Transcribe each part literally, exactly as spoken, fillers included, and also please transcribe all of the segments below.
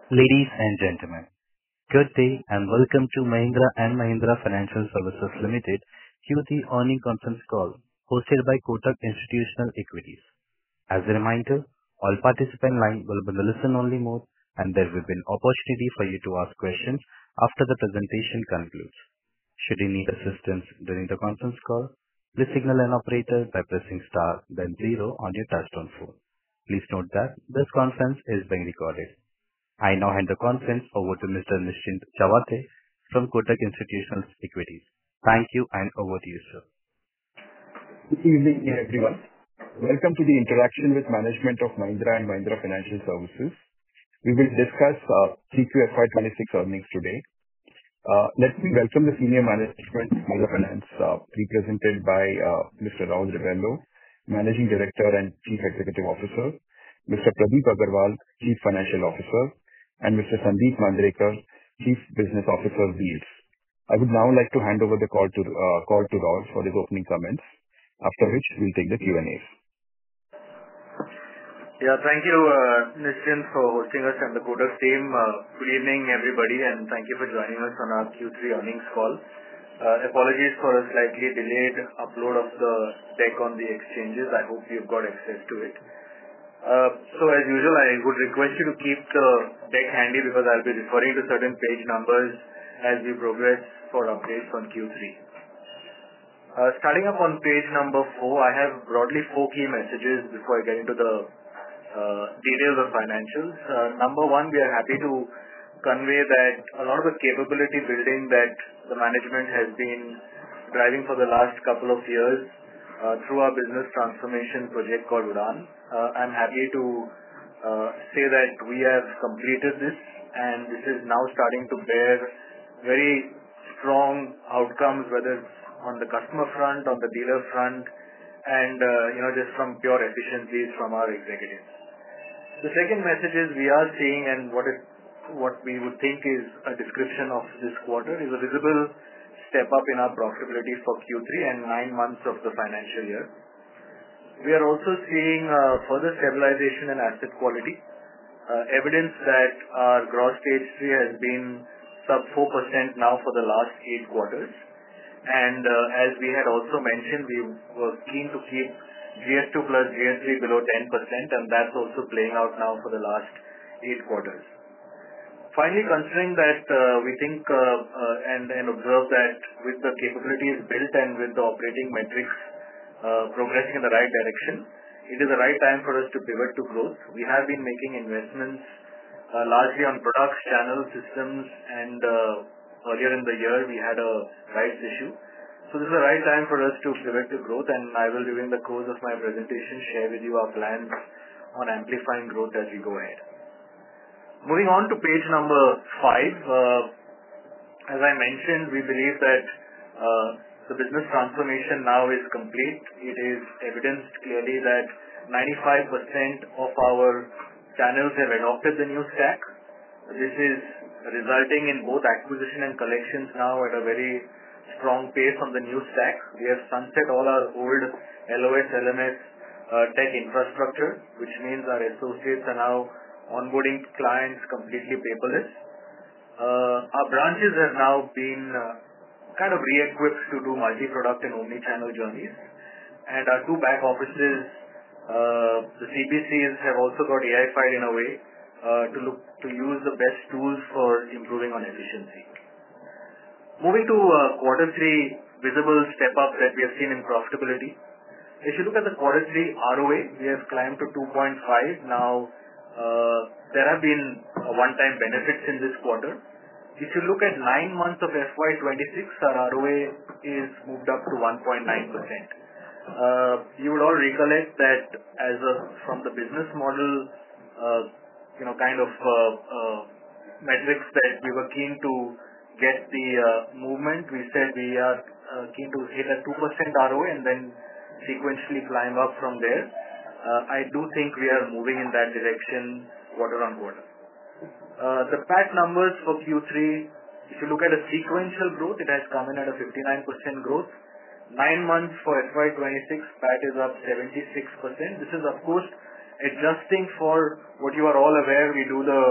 Ladies and gentlemen, good day and welcome to Mahindra and Mahindra Financial Services Limited Q three earnings conference call hosted by Kotak Institutional Equities. As a reminder, all participant line will be in the listen-only mode, and there will be an opportunity for you to ask questions after the presentation concludes. Should you need assistance during the conference call, please signal an operator by pressing star then zero on your touchtone phone. Please note that this conference is being recorded. I now hand the conference over to Mister Nischint Chawathe from Kotak Institutional Equities. Thank you, and over to you, sir. Good evening, everyone. Welcome to the interaction with management of Mahindra and Mahindra Financial Services. We will discuss uh, Q Q F Y twenty-six earnings today. Uh, let me welcome the senior management of Mahindra Finance, uh, represented by uh, Mister Raul Rebello, Managing Director and Chief Executive Officer, Mister Pradeep Agrawal, Chief Financial Officer, and Mister Sandeep Mandrekar, Chief Business Officer, Wheels. I would now like to hand over the call to uh, call to Raul for his opening comments, after which we'll take the Q and As. Yeah, thank you, uh, Nischint, for hosting us and the Kotak team. Uh, good evening, everybody, and thank you for joining us on our Q three earnings call. Uh, apologies for a slightly delayed upload of the deck on the exchanges. I hope you've got access to it. Uh, so as usual, I would request you to keep the deck handy because I'll be referring to certain page numbers as we progress for updates on Q three. Uh, starting up on page number four, I have broadly four key messages before I get into the uh, details of financials. Uh, number one, we are happy to convey that a lot of the capability building that the management has been driving for the last couple of years Uh, through our business transformation project called Udaan. Uh, I'm happy to uh, say that we have completed this, and this is now starting to bear very strong outcomes, whether it's on the customer front, on the dealer front, and uh, you know just from pure efficiencies from our executives. The second message is we are seeing, and what it, what we would think is a description of this quarter is a visible step up in our profitability for Q three and nine months of the financial year. We are also seeing uh, further stabilization in asset quality, uh, evidence that our gross stage three has been sub four percent now for the last eight quarters. And uh, as we had also mentioned, we were keen to keep G S two plus G S three below ten percent, and that's also playing out now for the last eight quarters. Finally, considering that uh, we think uh, uh, and, and observe that with the capabilities built and with the operating metrics uh, progressing in the right direction, it is the right time for us to pivot to growth. We have been making investments uh, largely on products, channels, systems, and uh, earlier in the year we had a rights issue. So this is the right time for us to pivot to growth, and I will, during the course of my presentation, share with you our plans on amplifying growth as we go ahead. Moving on to page number five, uh, as I mentioned, we believe that uh, the business transformation now is complete. It is evidenced clearly that ninety-five percent of our channels have adopted the new stack. This is resulting in both acquisition and collections now at a very strong pace on the new stack. We have sunset all our old L O S, L M S uh, tech infrastructure, which means our associates are now onboarding clients completely paperless. Uh, our branches have now been uh, kind of re-equipped to do multi-product and omni-channel journeys. And our two back offices, uh, the C B Cs, have also got A I-fied in a way uh, to look to use the best tools for improving on efficiency. Moving to uh, quarter three, visible step up that we have seen in profitability. If you look at the quarter three R O A, we have climbed to two point five. Now, Uh, there have been uh, one-time benefits in this quarter. If you look at nine months of F Y twenty-six, our R O A is moved up to one point nine percent. Uh, you would all recollect that as a, from the business model, uh, you know, kind of uh, uh, metrics that we were keen to get the uh, movement. We said we are uh, keen to hit a two percent R O A and then sequentially climb up from there. Uh, I do think we are moving in that direction quarter on quarter. Uh, the P A T numbers for Q three, if you look at a sequential growth, it has come in at a fifty-nine percent growth. Nine months for F Y twenty-six, P A T is up seventy-six percent. This is, of course, adjusting for what you are all aware. We do the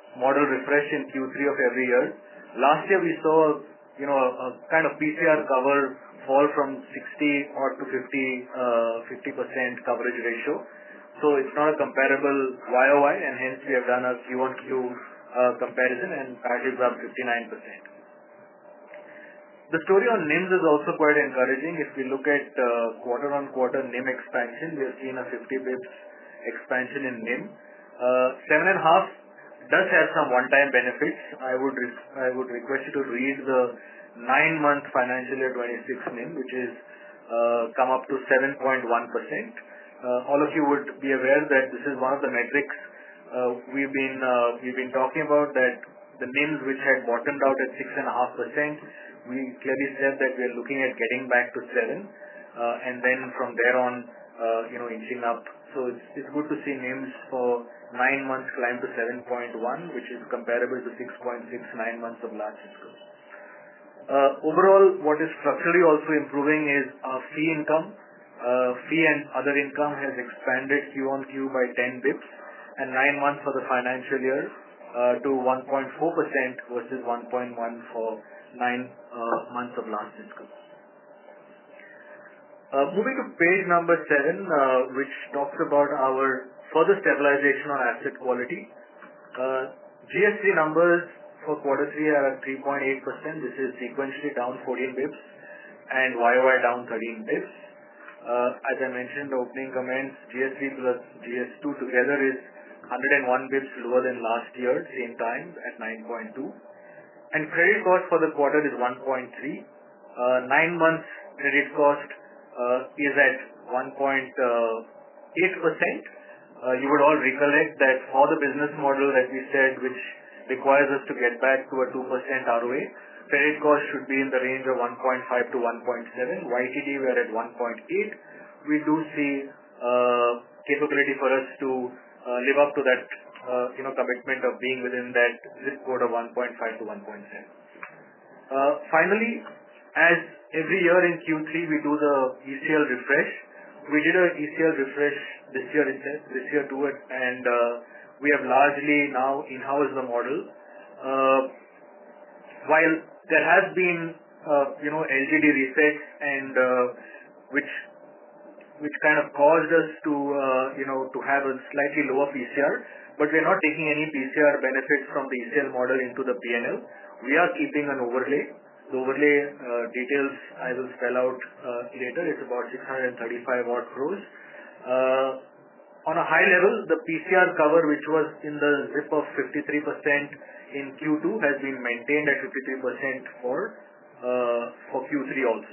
model refresh in Q three of every year. Last year we saw, you know, a, a kind of P C R cover fall from sixty odd to fifty, uh, fifty percent coverage ratio. So it's not a comparable Y O Y, and hence we have done a Q on Q uh, comparison, and P A T is up fifty-nine percent. The story on N I Ms is also quite encouraging. If we look at uh, quarter-on-quarter N I M expansion, we have seen a fifty bips expansion in N I M. Uh, seven and a half does have some one-time benefits. I would re- I would request you to read the nine-month financial year twenty-six N I M, which is uh, come up to seven point one percent. Uh, all of you would be aware that this is one of the metrics uh, we've been uh, we've been talking about, that the N I Ms which had bottomed out at six and a half percent. We clearly said that we are looking at getting back to seven, uh, and then from there on, uh, you know, inching up. So it's, it's good to see N I Ms for nine months climb to seven point one, which is comparable to six point six nine months of last fiscal. Uh, overall, what is structurally also improving is our fee income. Uh, fee and other income has expanded Q on Q by ten bips, and nine months for the financial year uh, to one point four percent versus one point one for nine uh, months of last fiscal. Uh, moving to page number seven, uh, which talks about our further stabilization on asset quality. Uh, G S T numbers for quarter three are at three point eight percent. This is sequentially down fourteen bips, and Y O Y down thirteen bips. Uh, as I mentioned in the opening comments, G S three plus G S two together is one hundred one bips lower than last year, same time at nine point two. And credit cost for the quarter is one point three. Uh, nine months credit cost uh, is at one point eight percent. Uh, you would all recollect that for the business model that we said, which requires us to get back to a two percent R O A, credit cost should be in the range of one point five to one point seven. Y T D we are at one point eight. We do see uh, capability for us to uh, live up to that Uh, you know, commitment of being within that zip code of one point five to one point seven. Uh, finally, as every year in Q three we do the E C L refresh. We did a E C L refresh this year itself, this year too, and uh, we have largely now in-house the model. Uh, while there has been, uh, you know, L G D resets and uh, which which kind of caused us to, uh, you know, to have a slightly lower P C R. But we are not taking any P C R benefits from the E C L model into the P and L. We are keeping an overlay. The overlay uh, details I will spell out uh, later. It's about six hundred thirty-five odd crores. Uh, on a high level, the P C R cover, which was in the zip of fifty-three percent in Q two, has been maintained at fifty-three percent for uh, for Q three also.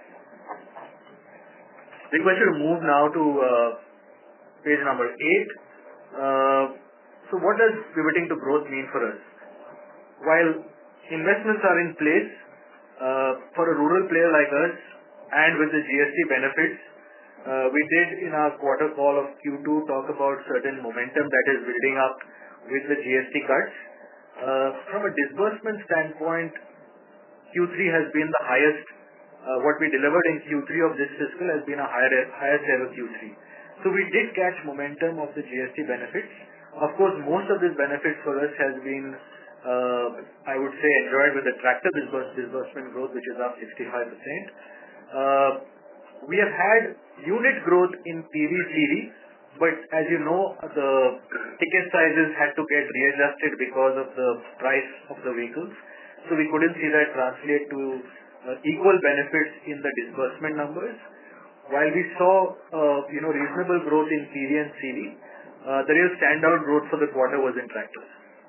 Request you to move now to uh, page number eight. Uh, So what does pivoting to growth mean for us? While investments are in place, uh, for a rural player like us and with the G S T benefits, uh, we did in our quarter call of Q two talk about certain momentum that is building up with the G S T cuts. Uh, from a disbursement standpoint, Q three has been the highest. Uh, what we delivered in Q three of this fiscal has been a higher, highest ever Q three. So we did catch momentum of the G S T benefits. Of course, most of this benefit for us has been, uh, I would say, enjoyed with the tractor disburse, disbursement growth, which is up sixty-five percent. Uh, we have had unit growth in P V C D, but as you know, the ticket sizes had to get readjusted because of the price of the vehicles. So we couldn't see that translate to uh, equal benefits in the disbursement numbers. While we saw, uh, you know, reasonable growth in P V and C V, uh, the real standout growth for the quarter was in tractors.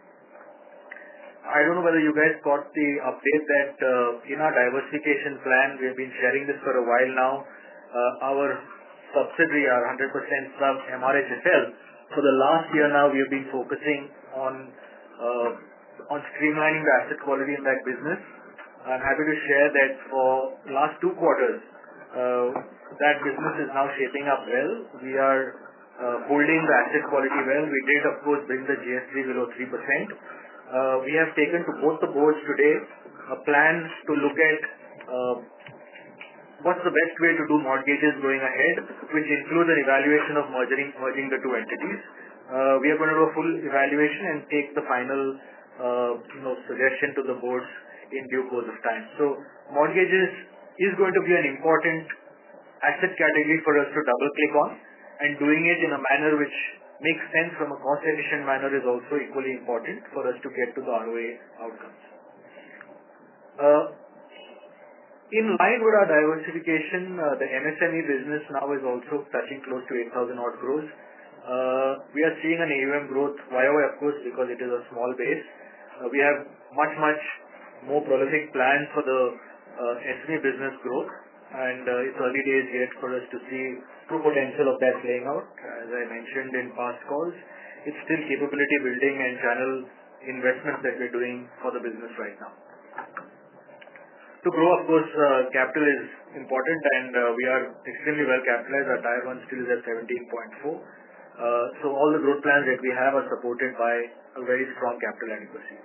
I don't know whether you guys got the update that uh, in our diversification plan, we have been sharing this for a while now. Uh, our subsidiary, our one hundred percent sub M R H F L, for the last year now, we have been focusing on uh, on streamlining the asset quality in that business. I'm happy to share that for last two quarters, uh, that business is now shaping up well. We are uh, holding the asset quality well. We did, of course, bring the G S three below three percent. Uh, we have taken to both the boards today a plan to look at uh, what's the best way to do mortgages going ahead, which includes an evaluation of merging, merging the two entities. Uh, we are going to do a full evaluation and take the final uh, you know, suggestion to the boards in due course of time. So mortgages is going to be an important asset category for us to double click on, and doing it in a manner which makes sense from a cost efficient manner is also equally important for us to get to the R O A outcomes. Uh, in line with our diversification, uh, the M S M E business now is also touching close to eight thousand odd crores. Uh, we are seeing an A U M growth Y O Y, of course, because it is a small base. Uh, we have much, much more prolific plans for the uh, S M E business growth, and uh, it's early days yet for us to see true potential of that playing out. As I mentioned in past calls, it's still capability building and channel investments that we're doing for the business right now. To grow, of course, uh, capital is important, and uh, we are extremely well capitalized. Our Tier one still is at seventeen point four. Uh, so all the growth plans that we have are supported by a very strong capital adequacy.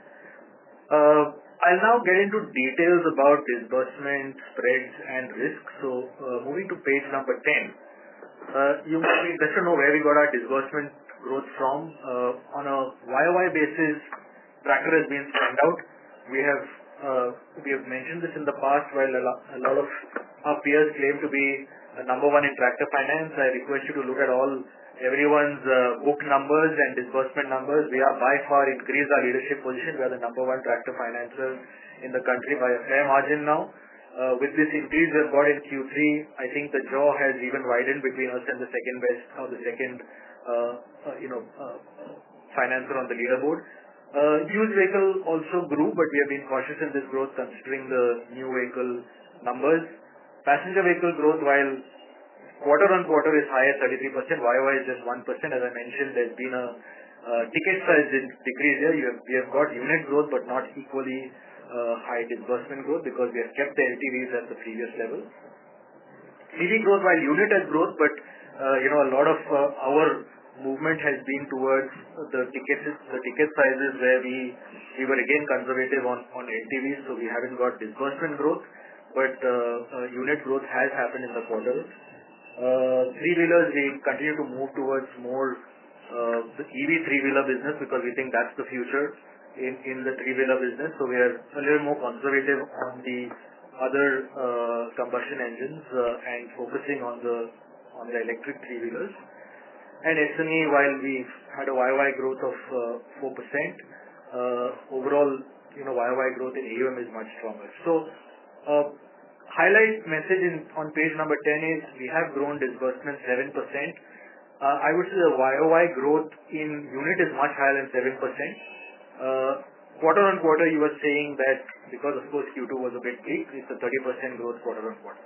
Uh, I'll now get into details about disbursement, spreads, and risk. So uh, moving to page number ten, uh, you might be interested to know where we got our disbursement growth from. Uh, on a Y O Y basis, tractor has been stand out. We have uh, we have mentioned this in the past, while a, lo- a lot of our peers claim to be uh, number one in tractor finance. I request you to look at all everyone's uh, book numbers and disbursement numbers. We are by far increased our leadership position. We are the number one tractor financer in the country by a fair margin now. Uh, with this increase we have got in Q three, I think the jaw has even widened between us and the second best or the second uh, uh, you know uh, financer on the leaderboard. Uh, used vehicle also grew, but we have been cautious in this growth considering the new vehicle numbers. Passenger vehicle growth, while quarter on quarter is high at thirty-three percent, Y O Y is just one percent. As I mentioned, there's been a uh, ticket size decrease here. You have, we have got unit growth, but not equally uh, high disbursement growth because we have kept the L T Vs at the previous level. C V growth, while unit has growth, but uh, you know a lot of uh, our movement has been towards the tickets, the ticket sizes where we we were again conservative on on L T Vs, so we haven't got disbursement growth, but uh, uh, unit growth has happened in the quarter. Uh, three-wheelers, we continue to move towards more uh, the E V three-wheeler business because we think that's the future in, in the three-wheeler business. So we are a little more conservative on the other uh, combustion engines uh, and focusing on the on the electric three-wheelers. And S M E, while we've had a Y O Y growth of uh, four percent, uh, overall, you know, Y O Y growth in A U M is much stronger. So, uh, highlight message in, on page number ten is we have grown disbursement seven percent. Uh, I would say the Y O Y growth in unit is much higher than seven percent. Uh, quarter on quarter, you were saying that because of course Q two was a bit weak, it's a thirty percent growth quarter on quarter.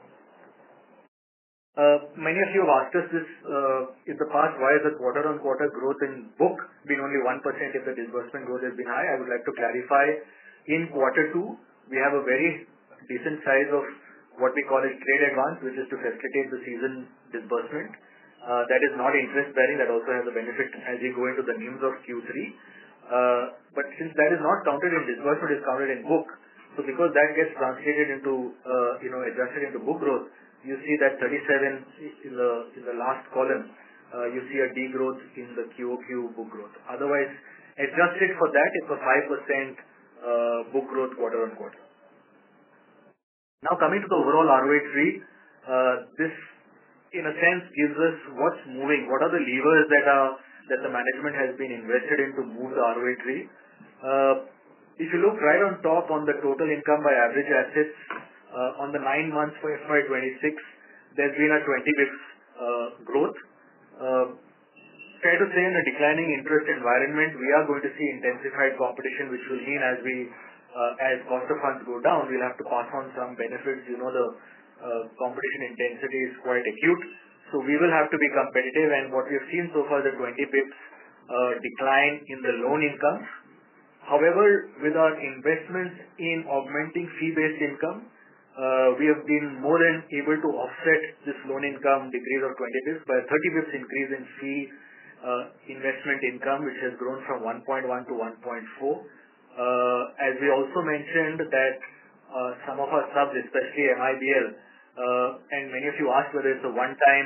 Uh, many of you have asked us this uh, in the past, why is the quarter on quarter growth in book been only one percent if the disbursement growth has been high? I would like to clarify, in quarter two, we have a very decent size of what we call as trade advance, which is to facilitate the season disbursement. Uh, that is not interest bearing, that also has a benefit as you go into the N I Ms of Q three. Uh, but since that is not counted in disbursement, it is counted in book. So because that gets translated into, uh, you know, adjusted into book growth, you see that thirty-seven in the in the last column, uh, you see a degrowth in the Q O Q book growth. Otherwise, adjusted for that, it's a five percent uh, book growth quarter on quarter. Now coming to the overall R O A tree, uh, this in a sense gives us what's moving, what are the levers that are that the management has been invested in to move the R O A tree. Uh, if you look right on top on the total income by average assets, Uh, on the nine months for F Y twenty-six, there's been a twenty bips uh, growth. Uh, fair to say in a declining interest environment, we are going to see intensified competition, which will mean as we, uh, as cost of funds go down, we'll have to pass on some benefits. You know, the uh, competition intensity is quite acute. So we will have to be competitive, and what we have seen so far is a twenty bips uh, decline in the loan income. However, with our investments in augmenting fee-based income, Uh, we have been more than able to offset this loan income decrease of twenty bips by a thirty bips increase in fee uh, investment income, which has grown from one point one to one point four. Uh, as we also mentioned that uh, some of our subs, especially M I B L, uh, and many of you asked whether it's a one-time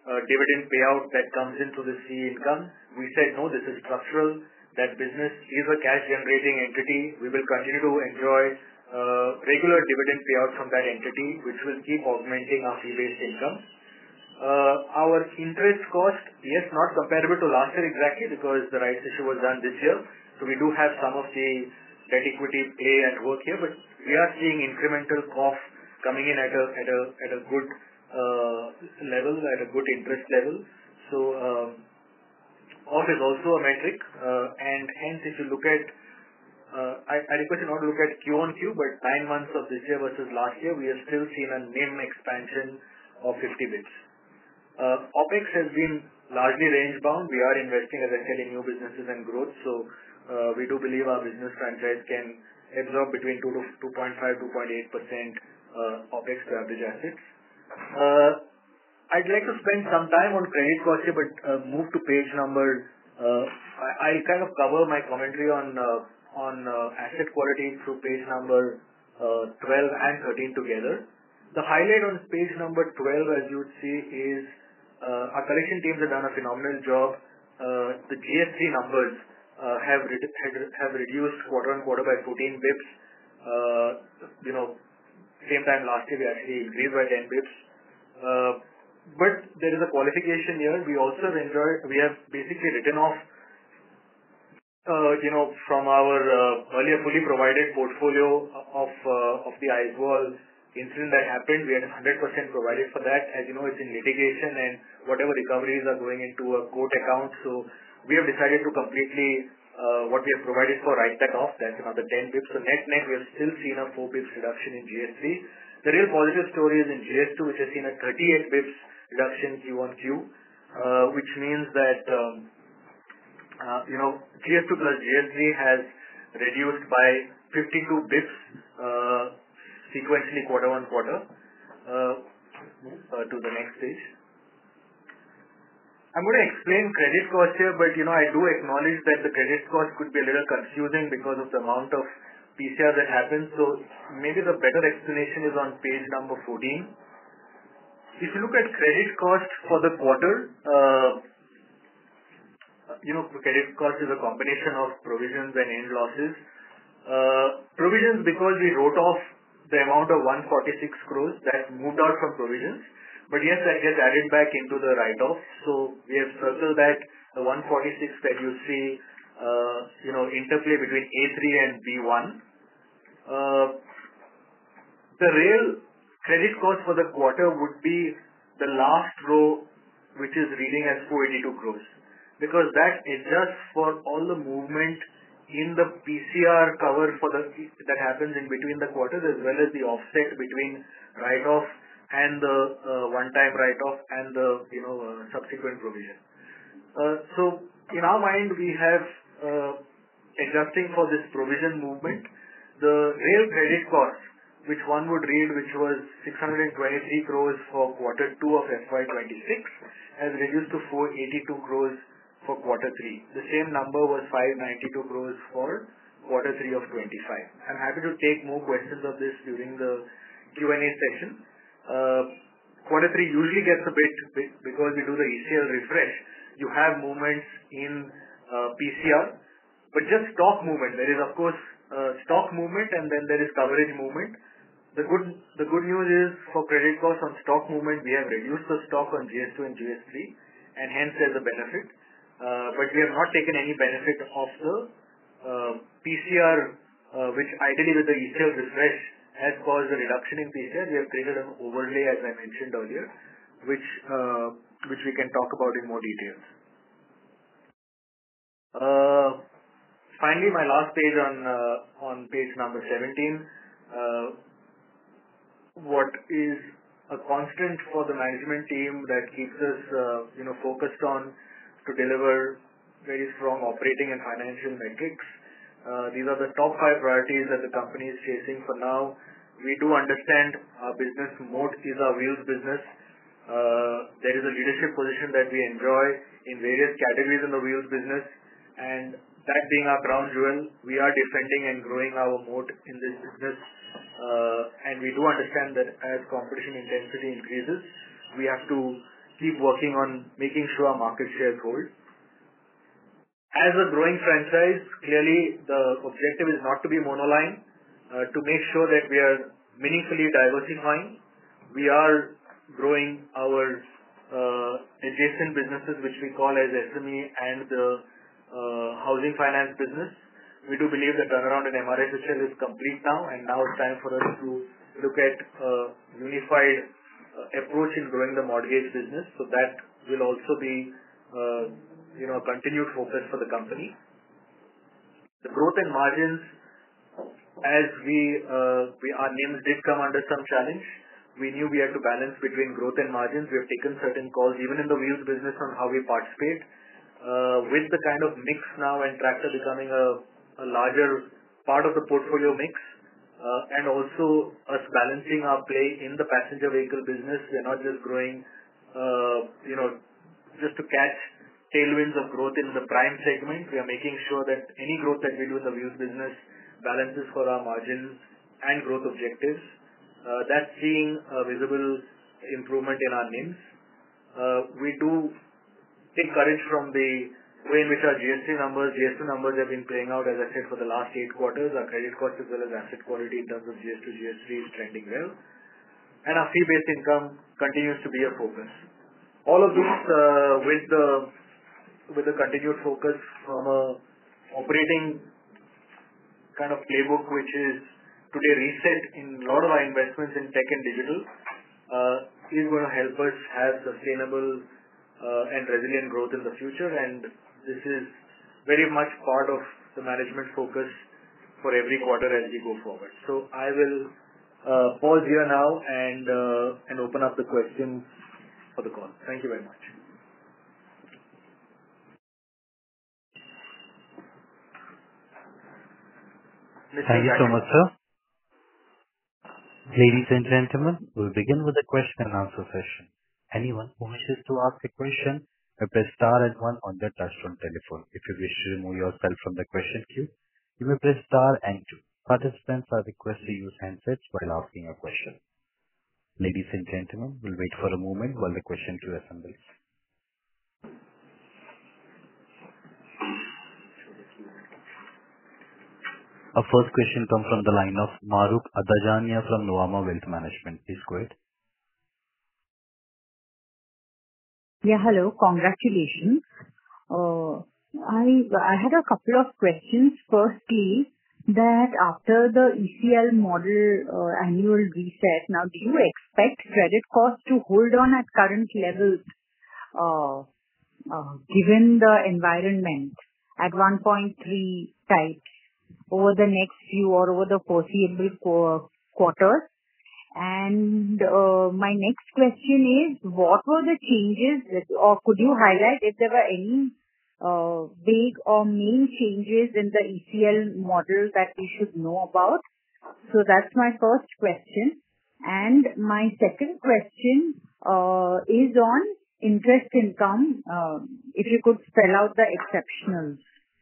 uh, dividend payout that comes into the fee income. We said, no, this is structural. That business is a cash-generating entity. We will continue to enjoy uh, regular dividend payouts from that entity, which will keep augmenting our fee-based income. Uh, our interest cost, yes, not comparable to last year exactly because the rights issue was done this year. So we do have some of the debt equity play at work here, but we are seeing incremental cost coming in at a at a at a good uh, level, at a good interest level. So um, off is also a metric, uh, and hence if you look at, uh, I, I request you not to look at Q on Q, but nine months of this year versus last year, we have still seen a N I M expansion of fifty bits. Uh, OpEx has been largely range bound. We are investing, as I said, in new businesses and growth. So uh, we do believe our business franchise can absorb between two to two point five, two point eight percent uh, OpEx to average assets. Uh, I'd like to spend some time on credit cost here, but uh, move to page number. Uh, I, I'll kind of cover my commentary on uh, on uh, asset quality through page number uh, twelve and thirteen together. The highlight on page number twelve, as you would see, is uh, our collection teams have done a phenomenal job. Uh, the G S three numbers uh, have re- have reduced quarter on quarter by fourteen bips. Uh, you know, same time last year we actually increased by ten bips. Uh, but there is a qualification here. We also have enjoyed. We have basically written off, uh, you know, from our uh, earlier fully provided portfolio of uh, of the Aizawl incident that happened. We had one hundred percent provided for that. As you know, it's in litigation and whatever recoveries are going into a court account. So we have decided to completely, uh, what we have provided for, write that off. That's another ten bips. So net net, we have still seen a four bips reduction in G S three. The real positive story is in G S two, which has seen a thirty-eight bips reduction Q on Q, uh, which means that, um, uh, you know, G S two plus G S three has reduced by fifty-two bips, uh, sequentially quarter on quarter. Uh, uh, to the next page. I'm going to explain credit cost here, but you know I do acknowledge that the credit cost could be a little confusing because of the amount of P C R that happens. So maybe the better explanation is on page number fourteen. If you look at credit cost for the quarter, uh, you know credit cost is a combination of provisions and end losses. Uh, provisions because we wrote off the amount of one hundred forty-six crores that moved out from provisions. But yes, that gets added back into the write-off. So we have circled that the one hundred forty-six that you see, uh, you know, interplay between A three and B one. Uh, the real credit cost for the quarter would be the last row, which is reading as four hundred eighty-two crores, because that adjusts for all the movement in the P C R cover for the that happens in between the quarters, as well as the offset between write-off and the uh, one-time write-off and the you know uh, subsequent provision. Uh, so in our mind, we have uh, adjusting for this provision movement, the real credit cost, which one would read, which was six hundred twenty-three crores for quarter two of F Y twenty-six, has reduced to four hundred eighty-two crores for quarter three. The same number was five hundred ninety-two crores for quarter three of twenty-five. I'm happy to take more questions of this during the Q and A session. Uh, quarter three usually gets a bit, bit because we do the E C L refresh. You have movements in uh, P C R, but just stock movement. There is of course uh, stock movement and then there is coverage movement. The good the good news is for credit costs on stock movement, we have reduced the stock on G S two and G S three, and hence there's a benefit. Uh, but we have not taken any benefit of the uh, P C R, uh, which ideally with the E C L refresh has caused a reduction in P C R. We have created an overlay, as I mentioned earlier, which uh, which we can talk about in more details. Uh, finally, my last page on uh, on page number seventeen. Uh, what is a constant for the management team that keeps us uh, you know focused on to deliver very strong operating and financial metrics. Uh, these are the top five priorities that the company is chasing for now. We do understand our business moat is our wheels business. Uh, there is a leadership position that we enjoy in various categories in the wheels business, and that being our crown jewel, we are defending and growing our moat in this business. Uh, and we do understand that as competition intensity increases, we have to keep working on making sure our market shares hold. As a growing franchise, clearly the objective is not to be monoline, uh, to make sure that we are meaningfully diversifying. We are growing our uh, adjacent businesses, which we call as S M E and the uh, housing finance business. We do believe the turnaround in M R H H L is complete now, and now it's time for us to look at a unified uh, approach in growing the mortgage business. So that will also be uh, you know, a continued focus for the company. The growth and margins, as we, uh, we our names did come under some challenge. We knew we had to balance between growth and margins. We have taken certain calls, even in the wheels business, on how we participate. Uh, with the kind of mix now and tractor becoming a, a larger part of the portfolio mix, uh, and also us balancing our play in the passenger vehicle business. We're not just growing, uh, you know, just to catch tailwinds of growth in the prime segment. We are making sure that any growth that we do in the wheels business balances for our margins and growth objectives. Uh, that's seeing a visible improvement in our N I Ms. Uh, we do take courage from the way in which our G S T numbers, G S T numbers have been playing out, as I said, for the last eight quarters. Our credit cost as well as asset quality in terms of G S T, G S T is trending well. And our fee-based income continues to be a focus. All of this uh, with the with the continued focus from a operating kind of playbook, which is today reset in a lot of our investments in tech and digital, uh, is going to help us have sustainable uh, and resilient growth in the future. And this is very much part of the management focus for every quarter as we go forward. So I will uh, pause here now and uh, and open up the questions for the call. Thank you very much. Thank you so much, sir. Ladies and gentlemen, we'll begin with the question and answer session. Anyone who wishes to ask a question may press star and one on their touchtone telephone. If you wish to remove yourself from the question queue, you may press star and two. Participants are requested to use handsets while asking a question. Ladies and gentlemen, we'll wait for a moment while the question queue assembles. Our first question comes from the line of Mahrukh Adajania from Nuvama Wealth Management. Please go ahead. Yeah, hello. Congratulations. Uh, I I had a couple of questions. Firstly, that after the E C L model uh, annual reset, now do you expect credit costs to hold on at current levels, uh, uh, given the environment at one point three types over the next few or over the foreseeable qu- quarters? And uh, my next question is, what were the changes, that, or could you highlight if there were any uh, big or main changes in the E C L model that we should know about? So that's my first question. And my second question uh, is on interest income. Uh, if you could spell out the exceptionals.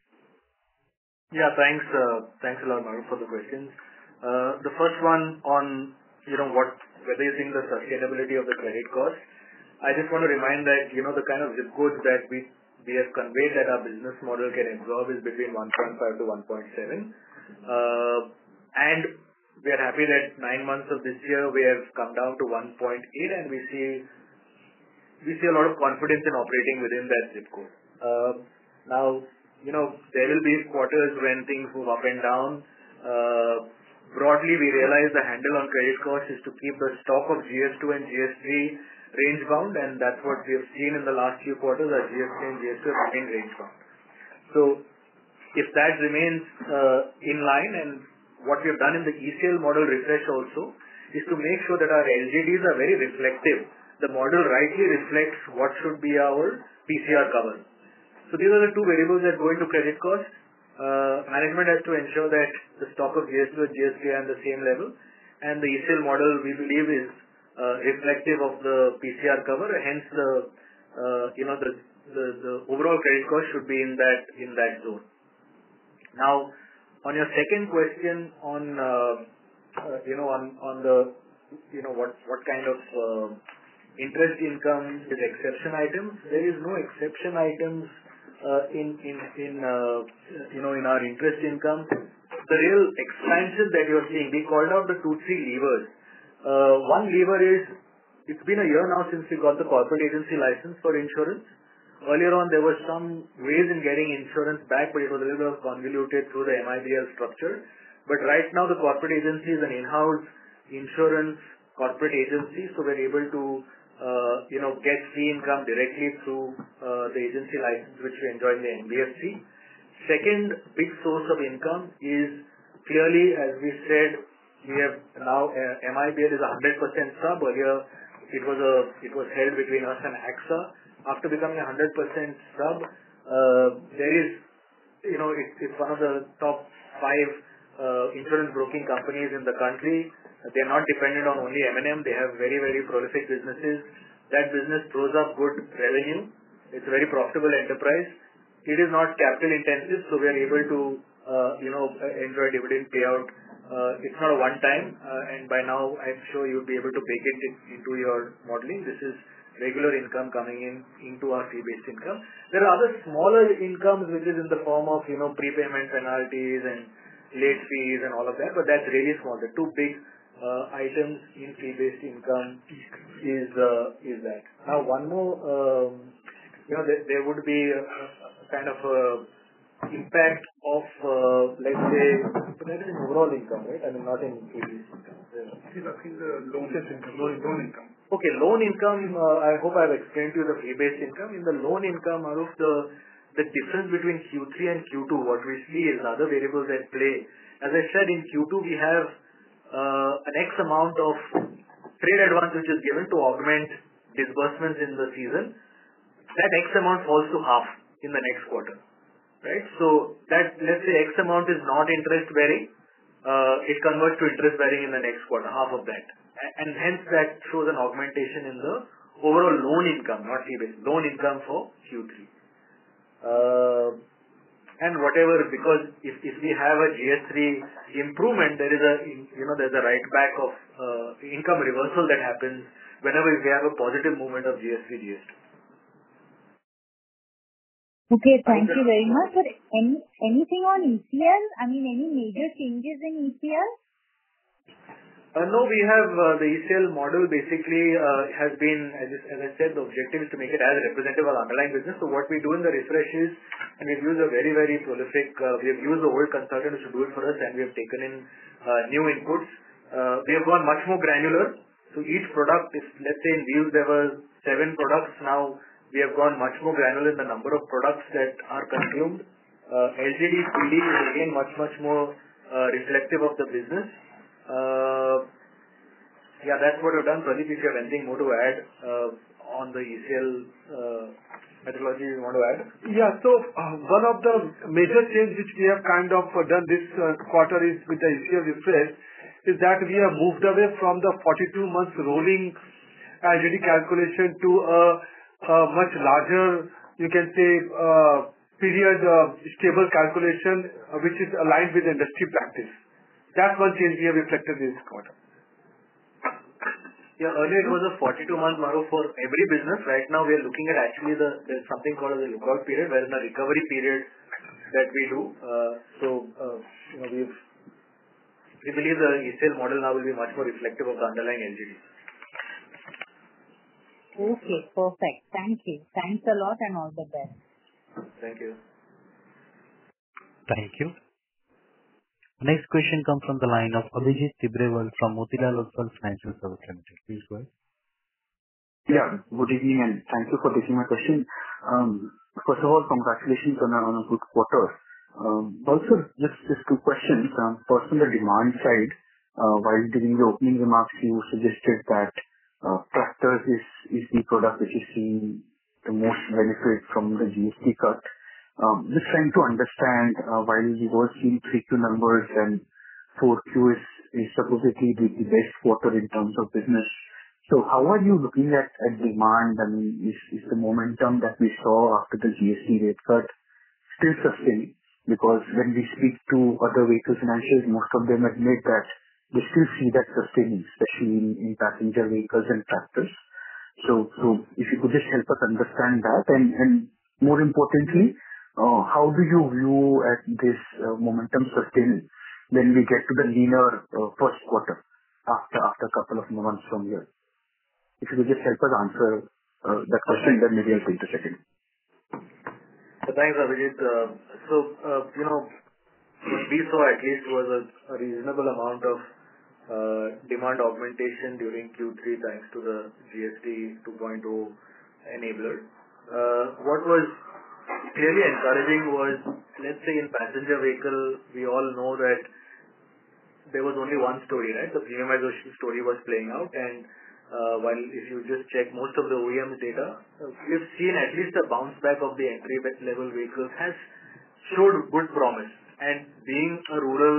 Yeah, thanks. Uh, thanks a lot, Mahrukh, for the questions. Uh, the first one on, you know, what whether you think the sustainability of the credit cost. I just want to remind that, you know, the kind of zip codes that we we have conveyed that our business model can absorb is between one point five to one point seven. Uh, and we are happy that nine months of this year we have come down to one point eight, and we see we see a lot of confidence in operating within that zip code. Uh, now, you know, there will be quarters when things move up and down. Uh, broadly, we realize the handle on credit cost is to keep the stock of G S two and G S three range bound, and that's what we have seen in the last few quarters. Our G S three and G S two have remained range bound. So, if that remains uh, in line, and what we have done in the E C L model refresh also is to make sure that our L G Ds are very reflective. The model rightly reflects what should be our P C R cover. So these are the two variables that go into credit cost. Uh, management has to ensure that the stock of G S two and G S three are on the same level, and the E C L model we believe is uh, reflective of the P C R cover. Hence, the uh, you know the, the the overall credit cost should be in that in that zone. Now, on your second question on uh, uh, you know on on the you know what what kind of uh, interest income is exception items. There is no exception items uh, in in in uh, you know in our interest income. The real expansion that you're seeing, we called out the two three levers. Uh, one lever is, it's been a year now since we got the corporate agency license for insurance. Earlier on, there were some ways in getting insurance back, but it was a little bit convoluted through the M I B L structure. But right now, the corporate agency is an in-house insurance corporate agency, so we're able to, uh, you know, get fee income directly through uh, the agency license, which we enjoy in the N B F C. Second big source of income is clearly, as we said, we have now uh, M I B L is a one hundred percent sub. Earlier, it was a it was held between us and A X A. After becoming a one hundred percent sub, uh, there is, you know, it, it's one of the top five uh, insurance broking companies in the country. They are not dependent on only M and M. They have very, very prolific businesses. That business throws up good revenue. It's a very profitable enterprise. It is not capital intensive, so we are able to, uh, you know, enjoy dividend payout. Uh, it's not a one time, uh, and by now I'm sure you'll be able to bake it in, into your modeling. This is regular income coming in into our fee-based income. There are other smaller incomes which is in the form of, you know, prepayment penalties and late fees and all of that, but that's really small. The two big uh, items in fee-based income is uh, is that. Now one more, um, you know, there, there would be a, a kind of a impact of, uh, let's say, that is in overall income, right? I mean, not in fee-based income. He's asking the loan income. Loan, loan income. Okay, loan income, uh, I hope I've explained to you the fee-based income. In the loan income, Aruf, the, the difference between Q three and Q two, what we see is other variables at play. As I said, in Q two, we have uh, an X amount of trade advance which is given to augment disbursements in the season. That X amount falls to half in the next quarter, right? So that, let's say X amount is not interest bearing, uh, it converts to interest bearing in the next quarter, half of that. And hence that shows an augmentation in the overall loan income, not fee-based, loan income for Q three. Uh, and whatever, because if, if we have a G S three improvement, there is a, you know, there's a write back of uh, income reversal that happens whenever we have a positive movement of G S three, G S two. Okay, thank you very much. But any, anything on E C L? I mean, any major changes in E C L? Uh, no, we have uh, the E C L model basically uh, has been, as, as I said, the objective is to make it as representative of underlying business. So what we do in the refresh is, and we've used a very, very prolific, uh, we have used the old consultants to do it for us, and we have taken in uh, new inputs. Uh, we have gone much more granular. So each product, if let's say in Wheels there were seven products, now we have gone much more granular in the number of products that are consumed. Uh, L G D, P D is again much, much more uh, reflective of the business. Uh, yeah, that's what we've done. Pradeep, if you have anything more to add uh, on the E C L uh, methodology you want to add? Yeah, so uh, one of the major change which we have kind of uh, done this uh, quarter is with the E C L refresh is that we have moved away from the forty-two months rolling L G D calculation to a, a much larger, you can say, uh, period uh, stable calculation uh, which is aligned with industry practice. That's one change we have reflected this quarter. Yeah, earlier it was a forty-two month model for every business. Right now we are looking at actually the, there's something called as a lookout period, whereas the recovery period that we do. Uh, so, uh, you know, we've, we believe the E C L model now will be much more reflective of the underlying L G D. Okay, perfect. Thank you. Thanks a lot and all the best. Thank you. Thank you. Next question comes from the line of Abhijit Tibrewal from Motilal Oswal Financial Services Limited. Please go ahead. Yeah, good evening and thank you for taking my question. Um, first of all, congratulations on a, on a good quarter. Um, also, just, just two questions. Um, first, on the demand side, uh, while during the opening remarks, you suggested that uh, tractors is, is the product which is seeing the most benefit from the G S T cut. Um, just trying to understand, uh, while we were seeing three Q numbers and four Q is, is supposedly the, the best quarter in terms of business. So how are you looking at, at demand? I mean, is, is the momentum that we saw after the G S T rate cut still sustained? Because when we speak to other vehicle financials, most of them admit that they still see that sustaining, especially in, in passenger vehicles and tractors. If you could just help us understand that, and more importantly, how do you view this momentum sustaining when we get to the leaner first quarter after a couple of months from here? If you could just help us answer that question, then maybe I'll take the second. Thanks, Abhijit. What we saw at least was a reasonable amount of demand augmentation during Q three thanks to the G S T two point oh enabler. What was clearly encouraging was, let's say in passenger vehicle, we all know that there was only one story, right? The premiumization story was playing out. And uh, while if you just check most of the O E M's data, uh, we've seen at least a bounce back of the entry level vehicles has showed good promise. And being a rural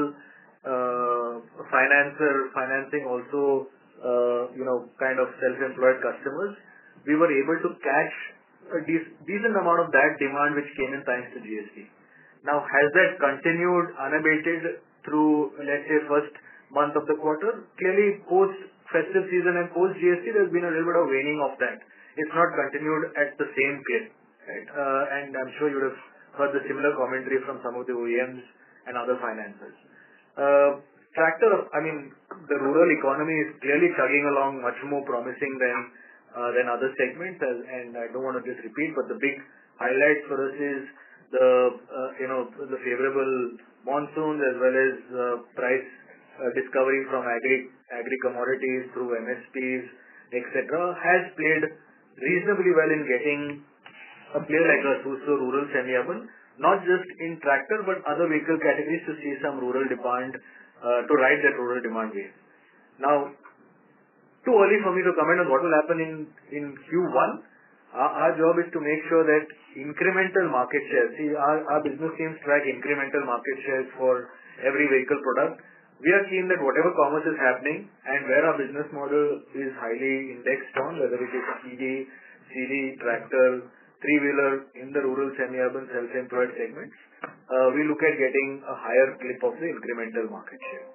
uh, financer, financing also, uh, you know, kind of self-employed customers, we were able to catch a de- decent amount of that demand which came in thanks to G S T. Now, has that continued unabated through, let's say, first month of the quarter? Clearly, post-festive season and post-G S T, there's been a little bit of waning of that. It's not continued at the same pace, right? Uh, and I'm sure you would have heard the similar commentary from some of the O E Ms and other financiers. Uh, tractor, I mean, the rural economy is clearly chugging along much more promising than uh, than other segments, as, and I don't want to just repeat, but the big highlight for us is the uh, you know the favorable monsoons as well as uh, price uh, discovery from agri agri commodities through M S Ps, et cetera, has played reasonably well in getting a player like us who's so rural semi-urban, not just in tractor but other vehicle categories, to see some rural demand, uh, to ride that rural demand wave. Now, too early for me to comment on what will happen in, in Q one. Our, our job is to make sure that incremental market share, see our, our business teams track incremental market shares for every vehicle product. We are keen that whatever commerce is happening and where our business model is highly indexed on, whether it is C D, C D, tractor, three-wheeler in the rural, semi-urban, self-employed segments, uh, we look at getting a higher clip of the incremental market share.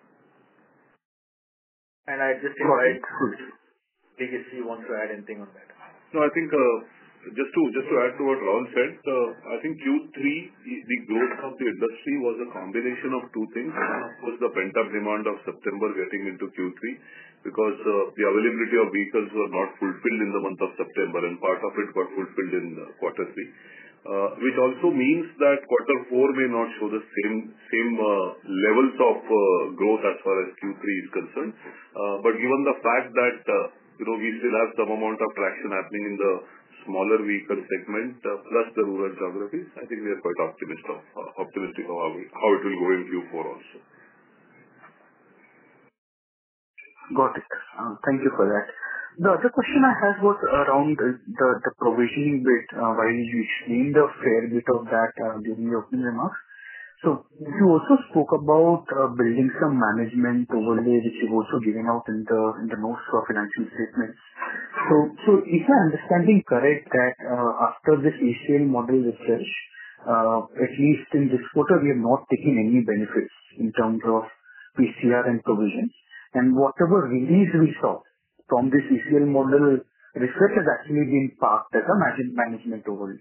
And I just invite Dig if he wants to add anything on that. No, I think uh, just to just to add to what Rahul said, uh, I think Q three, the growth of the industry was a combination of two things. One, of course, the pent-up demand of September getting into Q three, because uh, the availability of vehicles were not fulfilled in the month of September, and part of it got fulfilled in uh, quarter three. Uh, which also means that quarter four may not show the same same uh, levels of uh, growth as far as Q three is concerned. Uh, but given the fact that uh, you know we still have some amount of traction happening in the smaller vehicle segment uh, plus the rural geographies, I think we are quite optimistic of uh, optimistic of how, we, how it will go in Q four also. Got it. Uh, thank you for that. The other question I had was around the, the, the provisioning bit, uh, while you explained a fair bit of that uh, during your opening remarks. So you also spoke about uh, building some management overlay, which you've also given out in the in the notes for financial statements. So, so is my understanding correct that uh, after this A C L model refresh, uh, at least in this quarter, we have not taken any benefits in terms of P C R and provisions, and whatever release we saw from this E C L model refresh has actually been parked as a management overlay?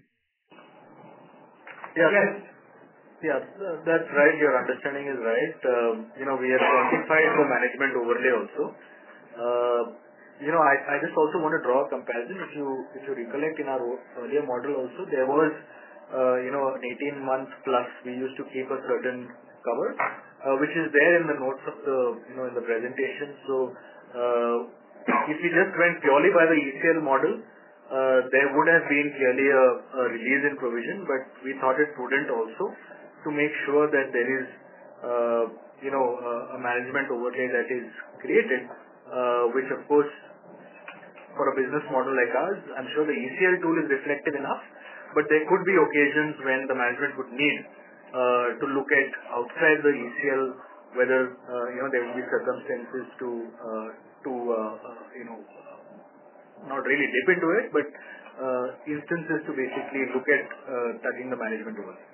Yeah. Yes. Yeah, that's right. Your understanding is right. Um, you know, we have quantified the management overlay also. Uh, you know, I, I just also want to draw a comparison. If you if you recollect, in our earlier model also, there was uh, you know an eighteen month plus. We used to keep a certain cover, uh, which is there in the notes of the you know in the presentation. So uh, if we just went purely by the E C L model, uh, there would have been clearly a, a release in provision, but we thought it prudent also to make sure that there is, uh, you know, uh, a management overlay that is created, uh, which of course, for a business model like ours, I'm sure the E C L tool is reflective enough, but there could be occasions when the management would need uh, to look at outside the E C L, whether, uh, you know, there will be circumstances to, uh, to uh, uh, you know, not really dip into it, but uh, instances to basically look at uh, touching the management overlay.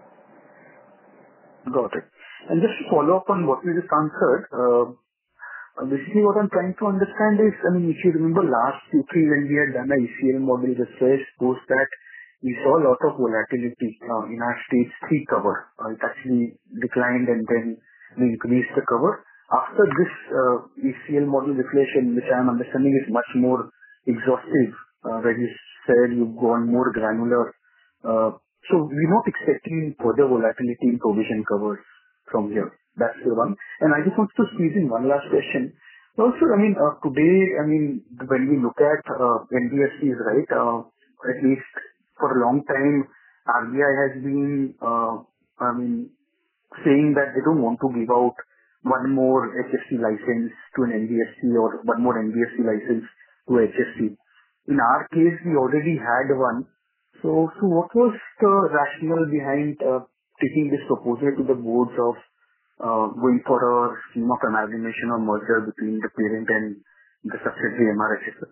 Got it. And just to follow up on what you just answered, uh, Basically, what I'm trying to understand is, I mean, if you remember last Q three when we had done a E C L model refresh, post that we saw a lot of volatility uh, in our stage three cover. Uh, it actually declined and then we increased the cover. After this uh, E C L model reflection, which I am understanding is much more exhaustive, uh, where you said you've gone more granular. Uh, so we're not expecting further volatility in provision covers from here. That's the one. And I just want to squeeze in one last question. Also, I mean, uh, today, I mean, when we look at uh, N B F Cs, right, uh, at least for a long time, R B I has been, uh, I mean, saying that they don't want to give out one more H F C license to an N B F C or one more N B F C license to H F C. In our case, we already had one. So, so what was the rationale behind uh, taking this proposal to the boards of uh, going for a scheme of amalgamation or merger between the parent and the subsidiary M R H S?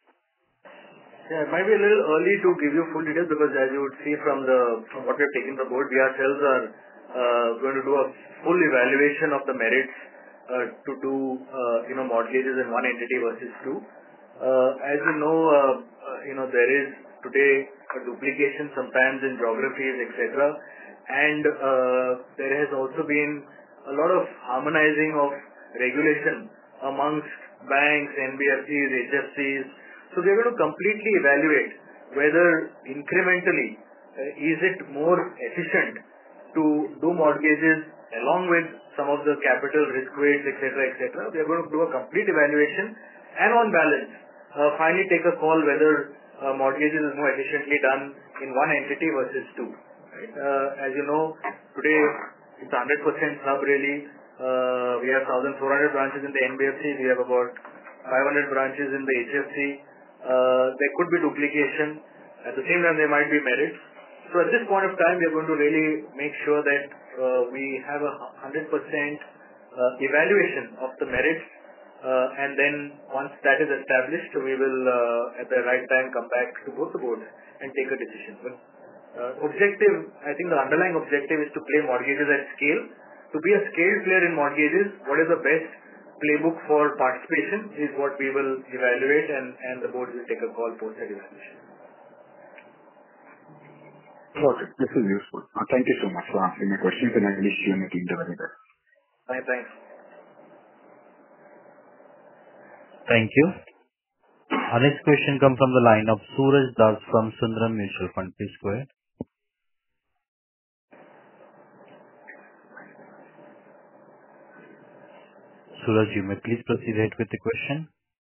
Yeah, it might be a little early to give you full details because as you would see from the from what we have taken the board, we ourselves are uh, going to do a full evaluation of the merits uh, to do uh, you know mortgages in one entity versus two. Uh, as you know, uh, uh, you know there is today a duplication sometimes in geographies, et cetera, and uh, there has also been a lot of harmonizing of regulation amongst banks, N B F Cs, H F Cs. So we are going to completely evaluate whether incrementally uh, is it more efficient to do mortgages along with some of the capital risk weights, et cetera, et cetera. We are going to do a complete evaluation and on balance, uh, finally take a call whether uh, mortgages is more efficiently done in one entity versus two. Right? Uh, as you know, today it's one hundred percent sub really. Uh, we have one thousand four hundred branches in the N B F C. We have about five hundred branches in the H F C. Uh, there could be duplication. At the same time, there might be merits. So at this point of time, we are going to really make sure that uh, we have a one hundred percent uh, evaluation of the merits. Uh, and then once that is established, we will uh, at the right time come back to both the boards and take a decision. But uh, objective, I think the underlying objective is to play mortgages at scale. To be a scaled player in mortgages, what is the best playbook for participation is what we will evaluate and, and the board will take a call post that evaluation. Okay, this is useful. Uh, thank you so much for answering my questions and I wish you and the team the very best. Fine, thanks. Thank you. Our next question comes from the line of Suraj Das from Sundaram Mutual Fund. Please go ahead. Suraj, you may please proceed ahead with the question.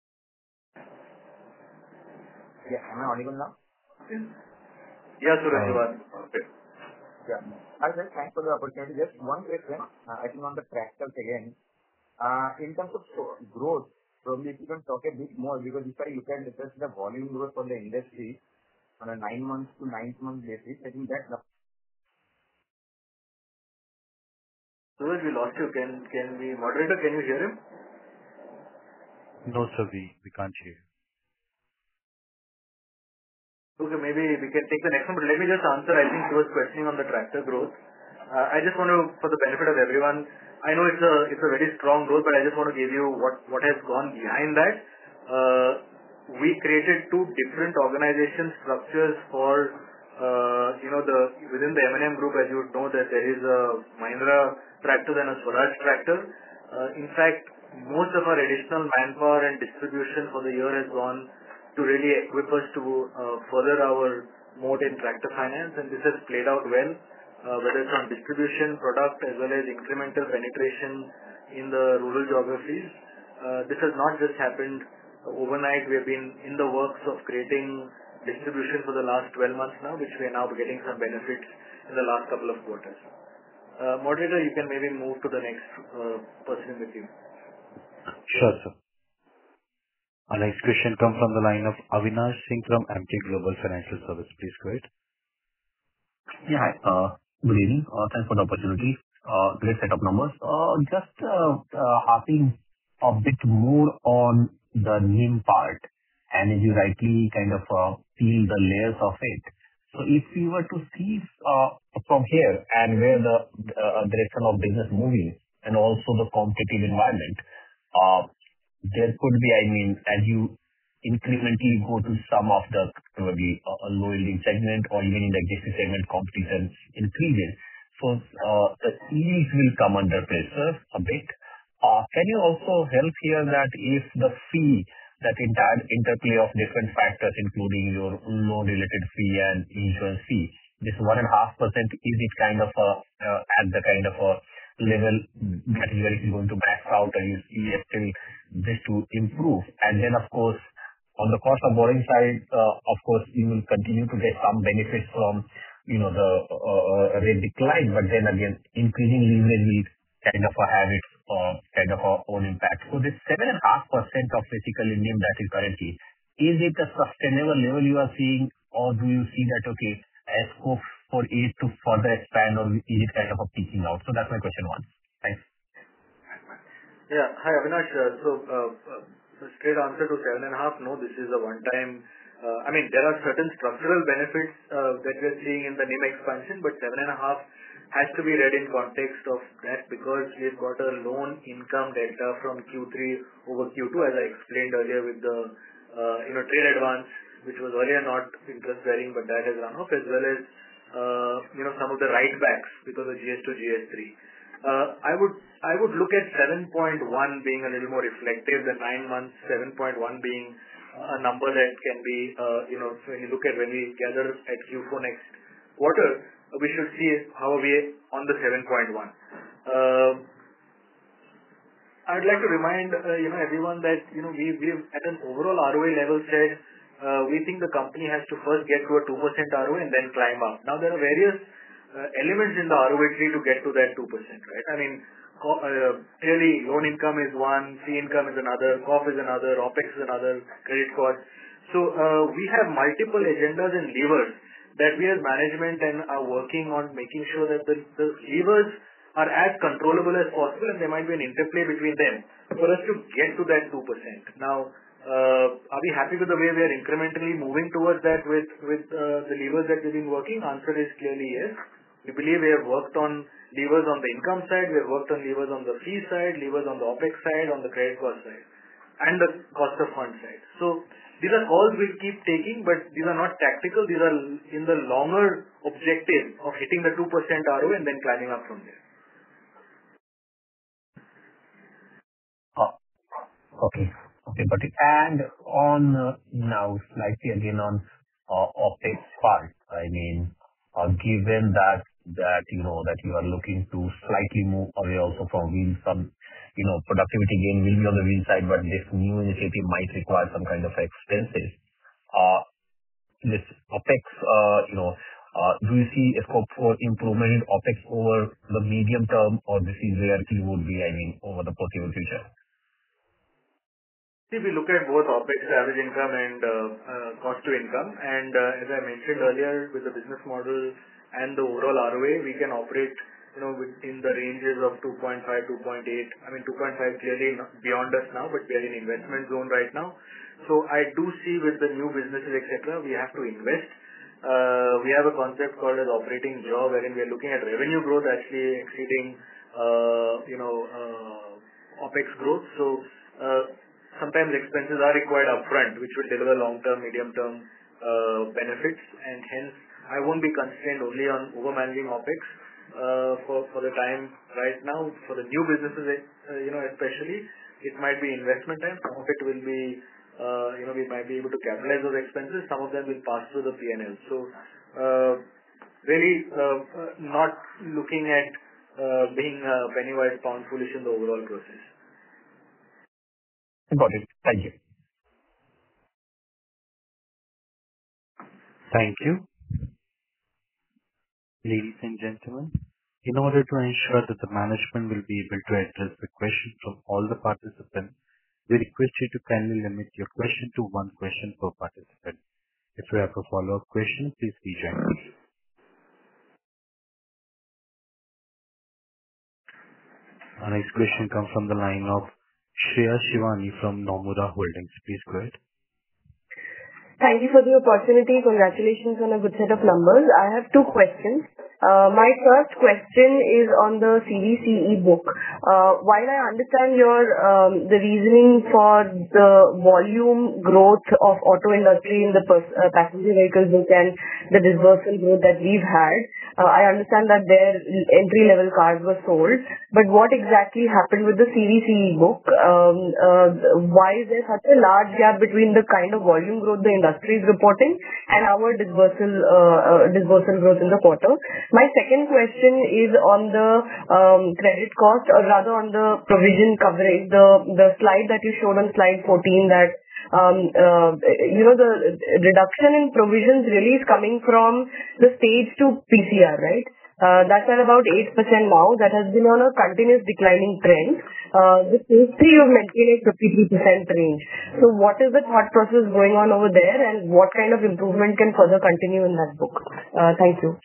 Yeah, am I audible now? Yeah, Suraj, you are. Okay. Yeah. Hi, sir. Thanks for the opportunity. Just one question. Uh, I think on the tractors again. Uh, in terms of so- growth, probably if you can talk a bit more, because if I look at just the volume growth for the industry on a nine months to nine month basis, I think that. Suraj, we lost you. Can can we moderator? Can you hear him? No, sir, we, we can't hear you. Okay, maybe we can take the next one, but let me just answer. I think he was questioning on the tractor growth. Uh, I just want to, for the benefit of everyone, I know it's a it's a very strong growth, but I just want to give you what what has gone behind that. Uh, we created two different organization structures for uh, you know the within the M and M group. As you would know, that there is a Mahindra tractor and a Swaraj tractor. Uh, in fact, most of our additional manpower and distribution for the year has gone to really equip us to uh, further our moat in tractor finance, and this has played out well, uh, whether it's on distribution, product, as well as incremental penetration in the rural geographies. Uh, this has not just happened overnight. We have been in the works of creating distribution for the last twelve months now, which we are now getting some benefits in the last couple of quarters. Uh, moderator, you can maybe move to the next uh, person in the queue. Sure, sir. Our next question comes from the line of Avinash Singh from Emkay Global Financial Services. Please go ahead. Yeah, hi. Uh, Good evening. Uh, Thanks for the opportunity. Uh, Great set of numbers. Uh, Just uh, uh, harping a bit more on the NIM part, and as you rightly kind of uh, peel the layers of it. So if you were to see uh, from here and where the uh, direction of business moving and also the competitive environment, uh, there could be, I mean, as you incrementally go to some of the probably uh, low-yielding segment or even in the existing segment, competition increases. So uh, the yields will come under pressure a bit. Uh, Can you also help here that if the fee, that entire interplay of different factors, including your loan-related fee and insurance fee, this one point five percent, is it kind of a uh, at the kind of a level that is where it is going to max out, or you see still this to improve? And then, of course, on the cost of borrowing side, uh, of course, you will continue to get some benefits from, you know, the uh, uh, rate decline, but then again, increasing leverage will kind of uh, have its uh, kind of uh, own impact. So this seven point five percent of basically NIM that is currently, is it a sustainable level you are seeing, or do you see that, okay, a scope for it to further expand, or is it kind of a peaking out? So that's my question one. Thanks. Yeah. Hi, Avinash. Uh, So, uh, uh, so straight answer to seven and a half, no, this is a one-time. uh, I mean, there are certain structural benefits uh, that we're seeing in the NIM expansion, but seven and a half has to be read in context of that because we've got a loan income delta from Q three over Q two, as I explained earlier with the, uh, you know, trade advance, which was earlier not interest-bearing, but that has run off, as well as, uh, you know, some of the write-backs because of G S two, G S three. Uh, I would I would look at seven point one being a little more reflective, the nine months, seven point one being a number that can be, uh, you know, when you look at when we gather at Q four next quarter, uh, we should see how are we on the seven point one. Uh, I'd like to remind, uh, you know, everyone that, you know, we we've at an overall R O A level said, uh, we think the company has to first get to a two percent R O A and then climb up. Now, there are various uh, elements in the R O A tree to get to that two percent, right? I mean, co- uh, clearly, loan income is one, fee income is another, C O F is another, OpEx is another, credit cost. So, uh, we have multiple agendas and levers that we as management and are working on making sure that the, the levers are as controllable as possible, and there might be an interplay between them for us to get to that two percent. Now, uh, are we happy with the way we are incrementally moving towards that with, with uh, the levers that we've been working? Answer is clearly yes. We believe we have worked on levers on the income side, we have worked on levers on the fee side, levers on the OpEx side, on the credit cost side, and the cost of fund side. So these are calls we'll keep taking, but these are not tactical. These are in the longer objective of hitting the two percent R O A and then climbing up from there. Oh, okay. Okay, got it. And on uh, now slightly again on uh, OpEx part, I mean, uh, given that that you know that you are looking to slightly move away also from wheel, some you know productivity gain will be on the wheel side, but this new initiative might require some kind of expenses. Uh, This OpEx, uh, you know, uh, do you see a scope for improvement in OpEx over the medium term, or this is where it would be, I mean, over the foreseeable future? See, we look at both OpEx, average income, and uh, uh, cost to income. And uh, as I mentioned earlier, with the business model and the overall R O A, we can operate, you know, within the ranges of two point five, two point eight. I mean, two point five clearly not beyond us now, but we are in investment zone right now. So I do see with the new businesses, et cetera, we have to invest. Uh, we have a concept called as operating jaw, wherein we are looking at revenue growth actually exceeding, uh, you know, uh, OpEx growth. So uh, sometimes expenses are required upfront, which will deliver long-term, medium-term uh, benefits, and hence I won't be constrained only on over-managing OpEx uh, for for the time right now. For the new businesses, uh, you know, especially, it might be investment time. Some of it will be, uh, you know, we might be able to capitalize those expenses. Some of them will pass through the P and L. So, uh, really uh, uh, not looking at uh, being uh, penny wise, pound foolish in the overall process. Got it. Thank you. Thank you. Ladies and gentlemen, in order to ensure that the management will be able to address the questions from all the participants, we request you to kindly limit your question to one question per participant. If you have a follow-up question, please rejoin. Our next question comes from the line of Shreya Shivani from Nomura Holdings. Please go ahead. Thank you for the opportunity. Congratulations on a good set of numbers. I have two questions. Uh, my first question is on the C V C E book. Uh, while I understand your um, the reasoning for the volume growth of auto industry in the pers- uh, passenger vehicle book and the disbursal growth that we've had, uh, I understand that their entry level cars were sold. But what exactly happened with the C V C E book? Um, uh, why is there such a large gap between the kind of volume growth the industry is reporting and our disbursal uh, uh, disbursal growth in the quarter? My second question is on the um, credit cost, or rather on the provision coverage. The the slide that you showed on slide fourteen, that um, uh, you know the reduction in provisions really is coming from the stage two P C R, right? Uh, that's at about eight percent now. That has been on a continuous declining trend. Uh, the stage three you've maintained at fifty-three percent range. So what is the thought process going on over there, and what kind of improvement can further continue in that book? Uh, thank you.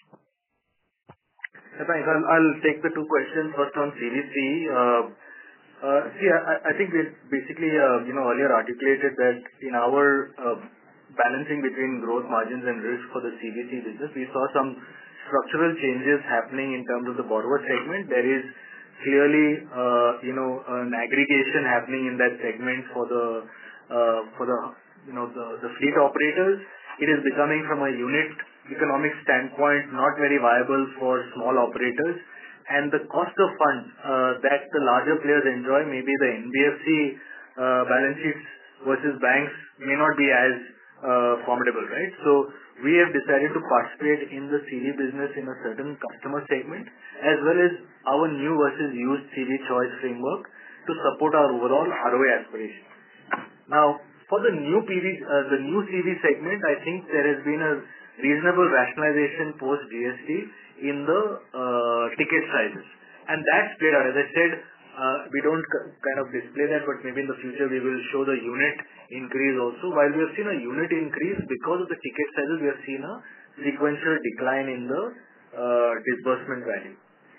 Thanks. I'll, I'll take the two questions. First on C V C. Uh, uh, see, I, I think we basically, uh, you know, earlier articulated that in our uh, balancing between growth margins and risk for the C V C business, we saw some structural changes happening in terms of the borrower segment. There is clearly, uh, you know, an aggregation happening in that segment for the, uh, for the, you know, the, the fleet operators. It is becoming from a unit economic standpoint not very viable for small operators, and the cost of funds uh, that the larger players enjoy, maybe the N B F C uh, balance sheets versus banks, may not be as uh, formidable, right? So we have decided to participate in the C V business in a certain customer segment, as well as our new versus used C V choice framework to support our overall R O A aspiration. Now, for the new P V, uh, the new C V segment, I think there has been a reasonable rationalization post G S T in the uh, ticket sizes, and that's played out. As I said, uh, we don't c- kind of display that, but maybe in the future we will show the unit increase also. While we have seen a unit increase because of the ticket sizes, we have seen a sequential decline in the uh, disbursement value.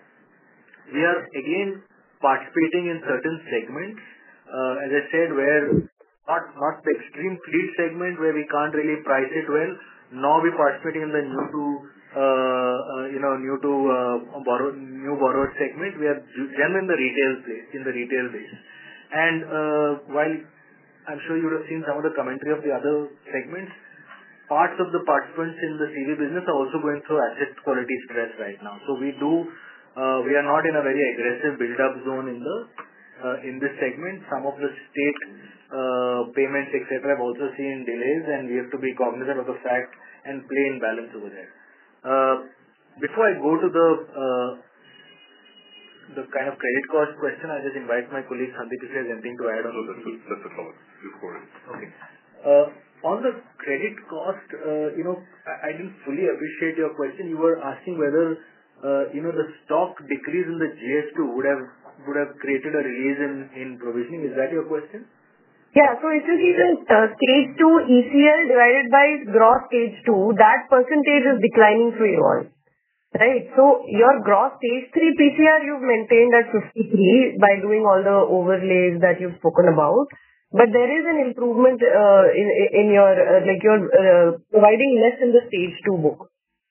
We are again participating in certain segments, uh, as I said, where not not the extreme fleet segment where we can't really price it well. Now we participating in the new to uh, uh, you know new to uh, borrow new borrower segment. We are generally in the retail place in the retail base, and uh, while I'm sure you would have seen some of the commentary of the other segments, parts of the participants in the C V business are also going through asset quality stress right now. So we do uh, we are not in a very aggressive build-up zone in the uh, in this segment. Some of the state uh, payments, et cetera, have also seen delays, and we have to be cognizant of the fact and play in balance over there. Uh, before I go to the uh, the kind of credit cost question, I just invite my colleague Sandeep if he has anything to add on. No, that's a, that's a cover. Please go ahead. Okay. Uh, on the credit cost, uh, you know, I, I didn't fully appreciate your question. You were asking whether uh, you know the stock decrease in the G S two would have would have created a release in in provisioning. Is that your question? Yeah. So if you see the uh, stage two E C L divided by gross stage two, that percentage is declining for you all. Right. So your gross stage three P C R you've maintained at fifty-three by doing all the overlays that you've spoken about. But there is an improvement uh, in in your uh, like you're uh, providing less in the stage two book.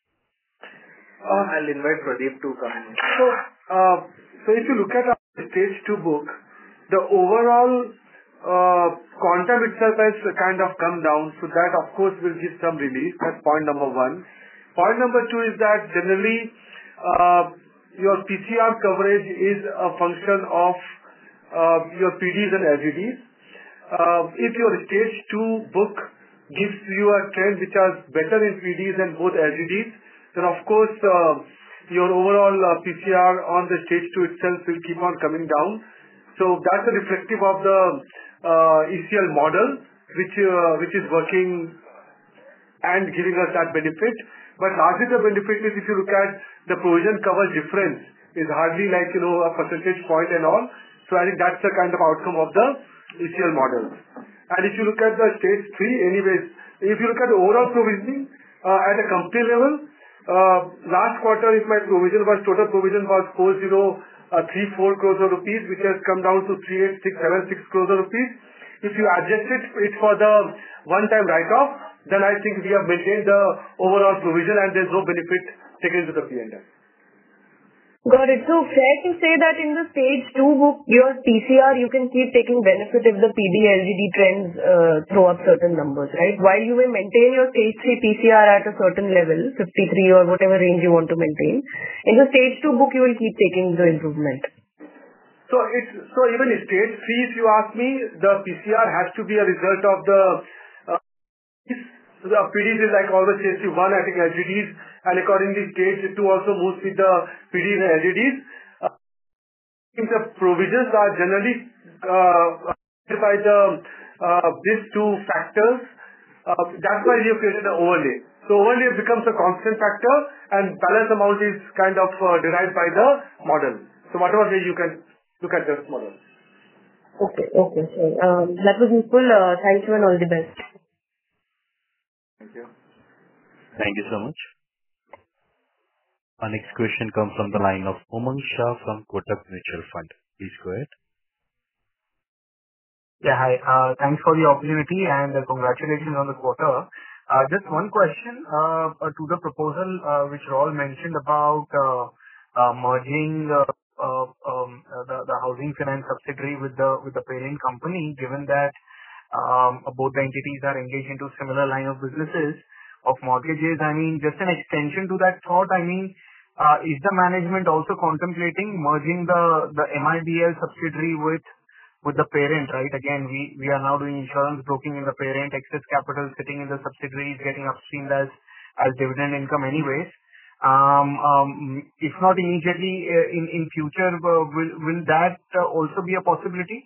Uh, I'll invite Pradeep to come in. So, uh, so if you look at our stage two book, the overall uh, quantum itself has kind of come down. So that of course will give some relief. That's point number one. Point number two is that generally uh, your P C R coverage is a function of uh, your P Ds and L G Ds. Uh, if your stage two book gives you a trend which is better in P Ds and both L G Ds, then of course uh, your overall uh, P C R on the stage two itself will keep on coming down. So that's a reflective of the uh, E C L model which uh, which is working and giving us that benefit. But largely the benefit is, if you look at the provision cover difference, is hardly like, you know, a percentage point and all. So I think that's the kind of outcome of the E C L model. And if you look at the stage three, anyways, if you look at the overall provisioning uh, at a company level, uh, last quarter if my provision was, total provision was four thousand thirty-four crores of rupees, which has come down to three eight six seven six crores of rupees. If you adjust it, it for the one-time write-off, then I think we have maintained the overall provision and there's no benefit taken to the P and L. Got it. So fair to say that in the stage two book, your P C R, you can keep taking benefit if the P D L G D trends uh, throw up certain numbers, right? While you may maintain your stage three P C R at a certain level, fifty-three or whatever range you want to maintain, in the stage two book, you will keep taking the improvement. So it's so even in stage three, if you ask me, the P C R has to be a result of the uh, so the P Ds is like always stage one, I think L G Ds, and accordingly stage two also moves with the P Ds and L G Ds. Uh, the provisions are generally uh, by the uh, these two factors. Uh, that's why we have created an overlay. So overlay becomes a constant factor, and balance amount is kind of uh, derived by the model. So whatever way you can look at this model. Okay, okay. So, um, that was useful. Uh, thank you and all the best. Thank you. Thank you so much. Our next question comes from the line of Umang Shah from Kotak Mutual Fund. Please go ahead. Yeah, hi. Uh, thanks for the opportunity and uh, congratulations on the quarter. Uh, just one question uh, uh, to the proposal uh, which Raul mentioned about uh, uh, merging uh, uh, um, uh, the, the housing finance subsidiary with the with the parent company, given that um, both the entities are engaged into similar line of businesses of mortgages. I mean, just an extension to that thought. I mean, uh, is the management also contemplating merging the the M I B L subsidiary with with the parent, right? Again, we we are now doing insurance broking in the parent, excess capital sitting in the subsidiaries, getting upstreamed as as dividend income anyways. Um, um, if not immediately, uh, in in future, uh, will will that uh, also be a possibility?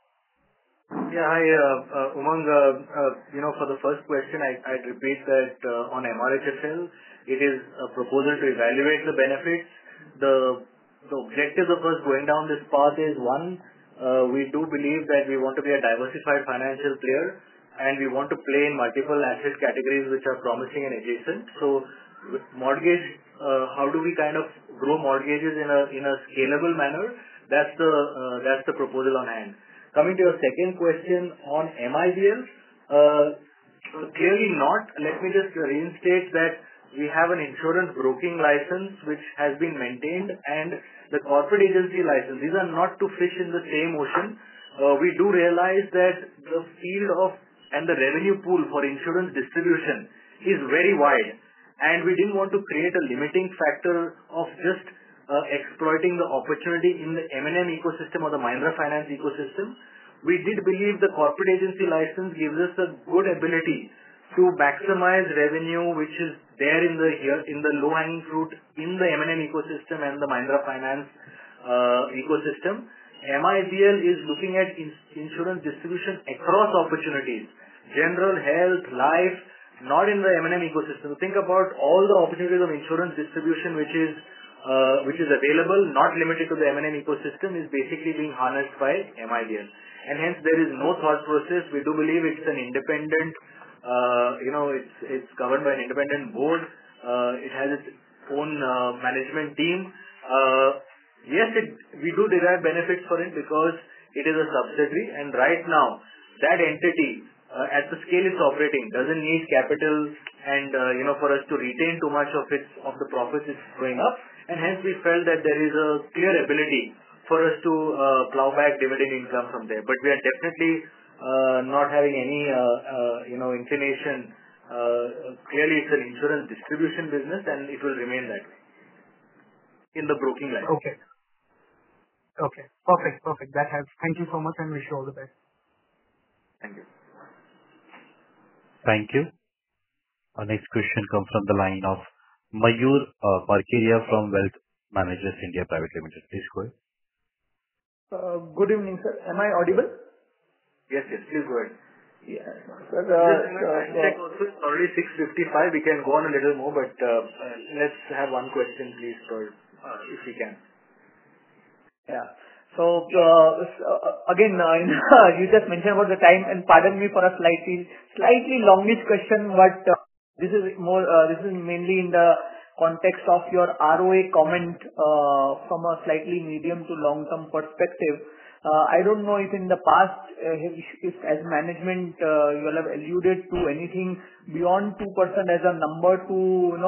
Yeah. Hi, uh, uh, Umang. uh, uh, You know, for the first question, I- I'd repeat that uh, on M R H F L, it is a proposal to evaluate the benefits. The the objective of us going down this path is, one, uh, we do believe that we want to be a diversified financial player, and we want to play in multiple asset categories which are promising and adjacent. So with mortgage, uh, how do we kind of grow mortgages in a in a scalable manner? That's the uh, that's the proposal on hand. Coming to your second question on M I B L, uh, clearly not. Let me just reinstate that we have an insurance broking license which has been maintained, and the corporate agency license. These are not to fish in the same ocean. Uh, we do realize that the field of and the revenue pool for insurance distribution is very wide, and we didn't want to create a limiting factor of just Uh, exploiting the opportunity in the M and M ecosystem or the Mahindra Finance ecosystem. We did believe the corporate agency license gives us a good ability to maximize revenue which is there in the here in the low hanging fruit in the M and M ecosystem and the Mahindra Finance uh, ecosystem. M I B L is looking at in insurance distribution across opportunities, general, health, life, not in the M and M ecosystem. Think about all the opportunities of insurance distribution which is Uh, which is available, not limited to the M and M ecosystem, is basically being harnessed by M I B L. And hence there is no thought process. We do believe it's an independent, uh, you know, it's it's governed by an independent board. Uh, it has its own uh, management team. Uh, yes, it, we do derive benefits for it because it is a subsidiary, and right now that entity uh, at the scale it's operating doesn't need capital, and uh, you know, for us to retain too much of its of the profits it's going up. And hence we felt that there is a clear ability for us to uh, plow back dividend income from there. But we are definitely uh, not having any, uh, uh, you know, inclination. Uh, clearly, it's an insurance distribution business, and it will remain that way in the broking line. Okay. Okay. Perfect. Perfect. That helps. Thank you so much, and wish you all the best. Thank you. Thank you. Our next question comes from the line of Mayur uh, Parkeria from Wealth Managers India Private Limited. Please go ahead. Uh, Good evening, sir. Am I audible? Yes, yes. Please go ahead. Yes, sir. Just uh, check also. It's already six fifty-five. We can go on a little more, but uh, uh, let's have one question, please, for uh, if we can. Yeah. So, uh, uh, again, uh, you just mentioned about the time, and pardon me for a slightly slightly longish question, but uh, this is more, uh, this is mainly in the context of your R O A comment uh, from a slightly medium to long-term perspective. Uh, I don't know if in the past, uh, if if as management, uh, you all have alluded to anything beyond two percent as a number to, you know,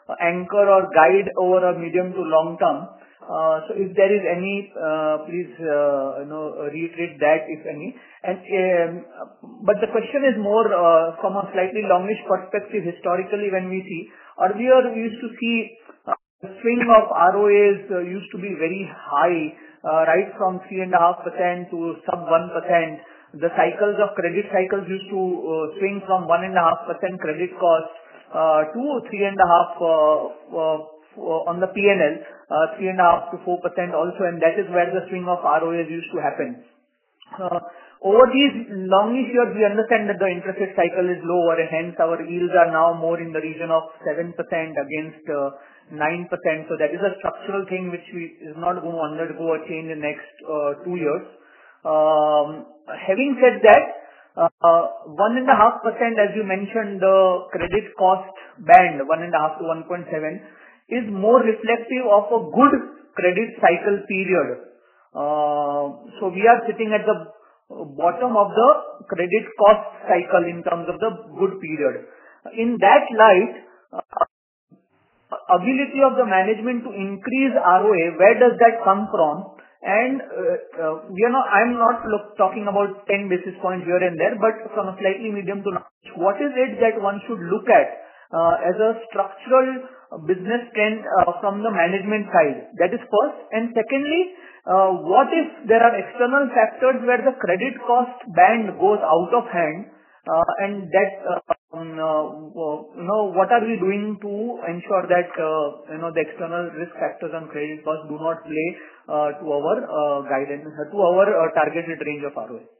anchor or guide over a medium to long term. So if there is any, please, you know, reiterate that, if any. And but the question is more from a slightly longish perspective. Historically, when we see, earlier we used to see the swing of R O As used to be very high, right from three point five percent to sub one percent. The cycles of credit cycles used to swing from one point five percent credit cost to three point five on the P and L, three point five to four percent also, and that is where the swing of R O As used to happen. Uh, over these longish years, we understand that the interest rate cycle is lower, and hence our yields are now more in the region of seven percent against uh, nine percent. So that is a structural thing which we is not going to undergo a change in the next uh, two years. Um, having said that, uh, one and a half percent, as you mentioned, the credit cost band, one and a half to one point seven, is more reflective of a good credit cycle period. Uh, so we are sitting at the bottom of the credit cost cycle in terms of the good period. In that light, uh, ability of the management to increase R O A, where does that come from? And uh, uh, we are not, I'm not look, talking about ten basis points here and there, but from a slightly medium to large, what is it that one should look at uh, as a structural business trend uh, from the management side? That is first. And secondly, uh, what if there are external factors where the credit cost band goes out of hand, uh, and that uh, um, uh, you know, what are we doing to ensure that uh, you know, the external risk factors on credit cost do not play uh, to our uh, guidance, uh, to our uh, targeted range of R O A?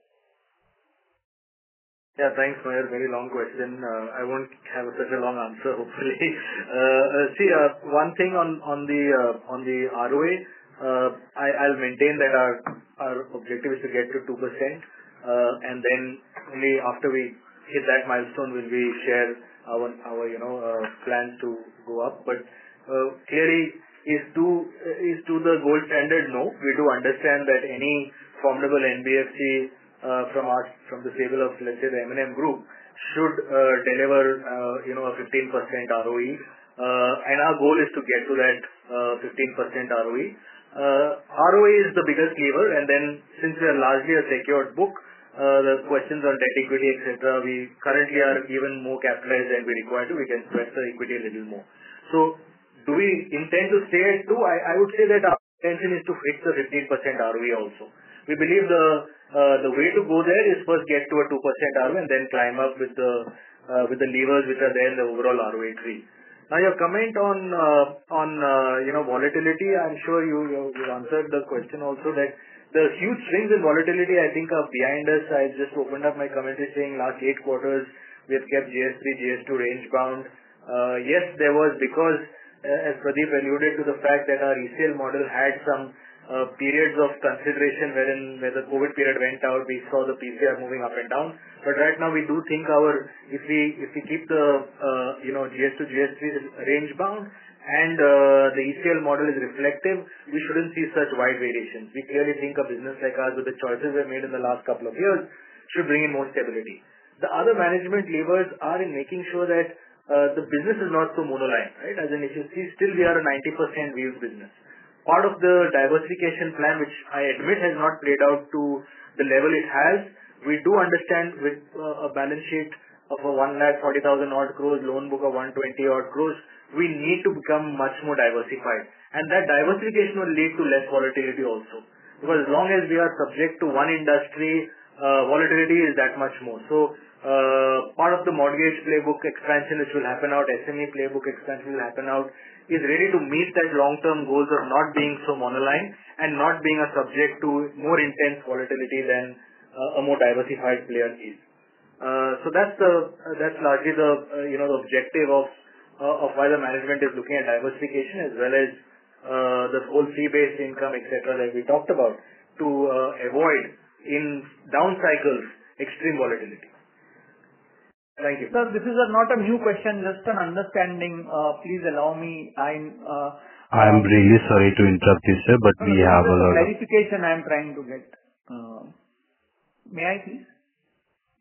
Yeah, thanks, Mayur. Very long question. Uh, I won't have such a long answer, hopefully. Uh, uh, see, uh, one thing on on the uh, on the R O A, uh, I, I'll maintain that our our objective is to get to two percent, uh, and then only after we hit that milestone will we share our our you know uh, plans to go up. But uh, clearly, is to is to the gold standard? No, we do understand that any formidable N B F C Uh, from our from the stable of, let's say, the M and M group should uh, deliver uh, you know a fifteen percent R O E, uh, and our goal is to get to that uh, fifteen percent R O E. Uh, R O E is the biggest lever, and then since we are largely a secured book, uh, the questions on debt equity, et cetera, we currently are even more capitalized than we require to. We can sweat the equity a little more. So, do we intend to stay at two? I, I would say that our intention is to hit the fifteen percent R O E also. We believe the uh, the way to go there is first get to a two percent R O E and then climb up with the uh, with the levers which are there in the overall R O A tree. Now, your comment on uh, on uh, you know volatility, I'm sure you you answered the question also that the huge swings in volatility, I think, are behind us. I just opened up my commentary saying last eight quarters we have kept G S three, G S two range bound. Uh, yes, there was because uh, as Pradeep alluded to the fact that our E C L model had some Uh, periods of consideration wherein where the COVID period went out, we saw the P C R moving up and down. But right now we do think our if we if we keep the uh, you know G S two, G S three range bound and uh, the E C L model is reflective, we shouldn't see such wide variations. We clearly think a business like ours with the choices we've made in the last couple of years should bring in more stability. The other management levers are in making sure that uh, the business is not so monoline, right? As in, if you see, still we are a ninety percent wheels business. Part of the diversification plan, which I admit has not played out to the level it has, we do understand with uh, a balance sheet of a one lakh forty thousand odd crores, loan book of one twenty odd crores, we need to become much more diversified. And that diversification will lead to less volatility also. Because as long as we are subject to one industry, uh, volatility is that much more. So, uh, part of the mortgage playbook expansion which will happen out, S M E playbook expansion will happen out, is ready to meet that long-term goals of not being so monoline and not being a subject to more intense volatility than uh, a more diversified player is. Uh, so that's the uh, that's largely the uh, you know the objective of uh, of why the management is looking at diversification as well as uh, the whole fee-based income, et cetera, that we talked about to uh, avoid in down cycles extreme volatility. Thank you. Sir, this is a, not a new question, just an understanding. Uh, please allow me. I'm. Uh, I'm um, really sorry to interrupt you, sir, but no, we no, have a lot clarification of... I'm trying to get. Uh, may I please?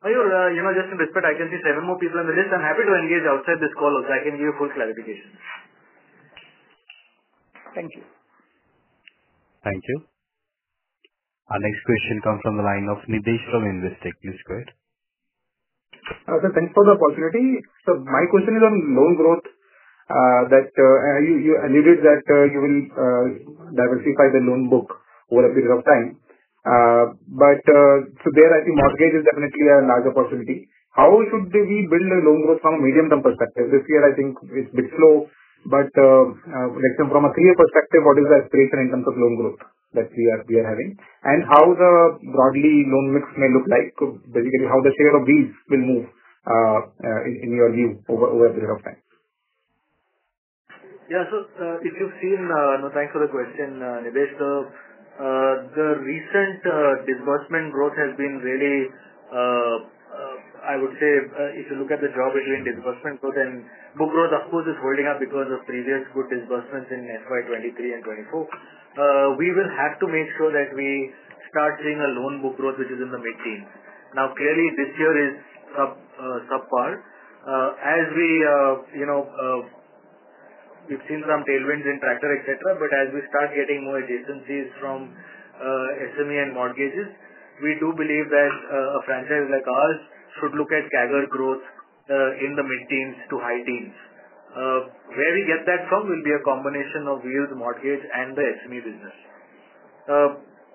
Mayur, you know, just in respect, I can see seven more people on the list. I'm happy to engage outside this call also. I can give you full clarification. Thank you. Thank you. Our next question comes from the line of Nidesh from Investec. Please go ahead. Uh, sir, thanks for the opportunity. So my question is on loan growth. Uh, that uh, you, you alluded that uh, you will uh, diversify the loan book over a period of time. Uh, but uh, so there, I think mortgage is definitely a large opportunity. How should we build a loan growth from a medium-term perspective? This year, I think it's a bit slow. But uh, uh, like from a three-year perspective, what is the aspiration in terms of loan growth that we are we are having, and how the broadly loan mix may look like? So basically, how the share of these will move uh, uh, in, in your view over over a period of time. Yeah. So, uh, if you've seen, uh, no, thanks for the question, uh, Nidesh. The uh, the recent uh, disbursement growth has been really, uh, uh, I would say, uh, if you look at the job between disbursement growth and book growth, of course, is holding up because of previous good disbursements in F Y twenty-three and twenty-four. Uh, we will have to make sure that we start seeing a loan book growth which is in the mid-teens. Now, clearly, this year is sub uh, subpar. Uh, as we, uh, you know. Uh, We've seen some tailwinds in tractor, et cetera. But as we start getting more adjacencies from uh, S M E and mortgages, we do believe that uh, a franchise like ours should look at C A G R growth uh, in the mid-teens to high teens. Uh, where we get that from will be a combination of wheels, mortgage, and the S M E business. Uh,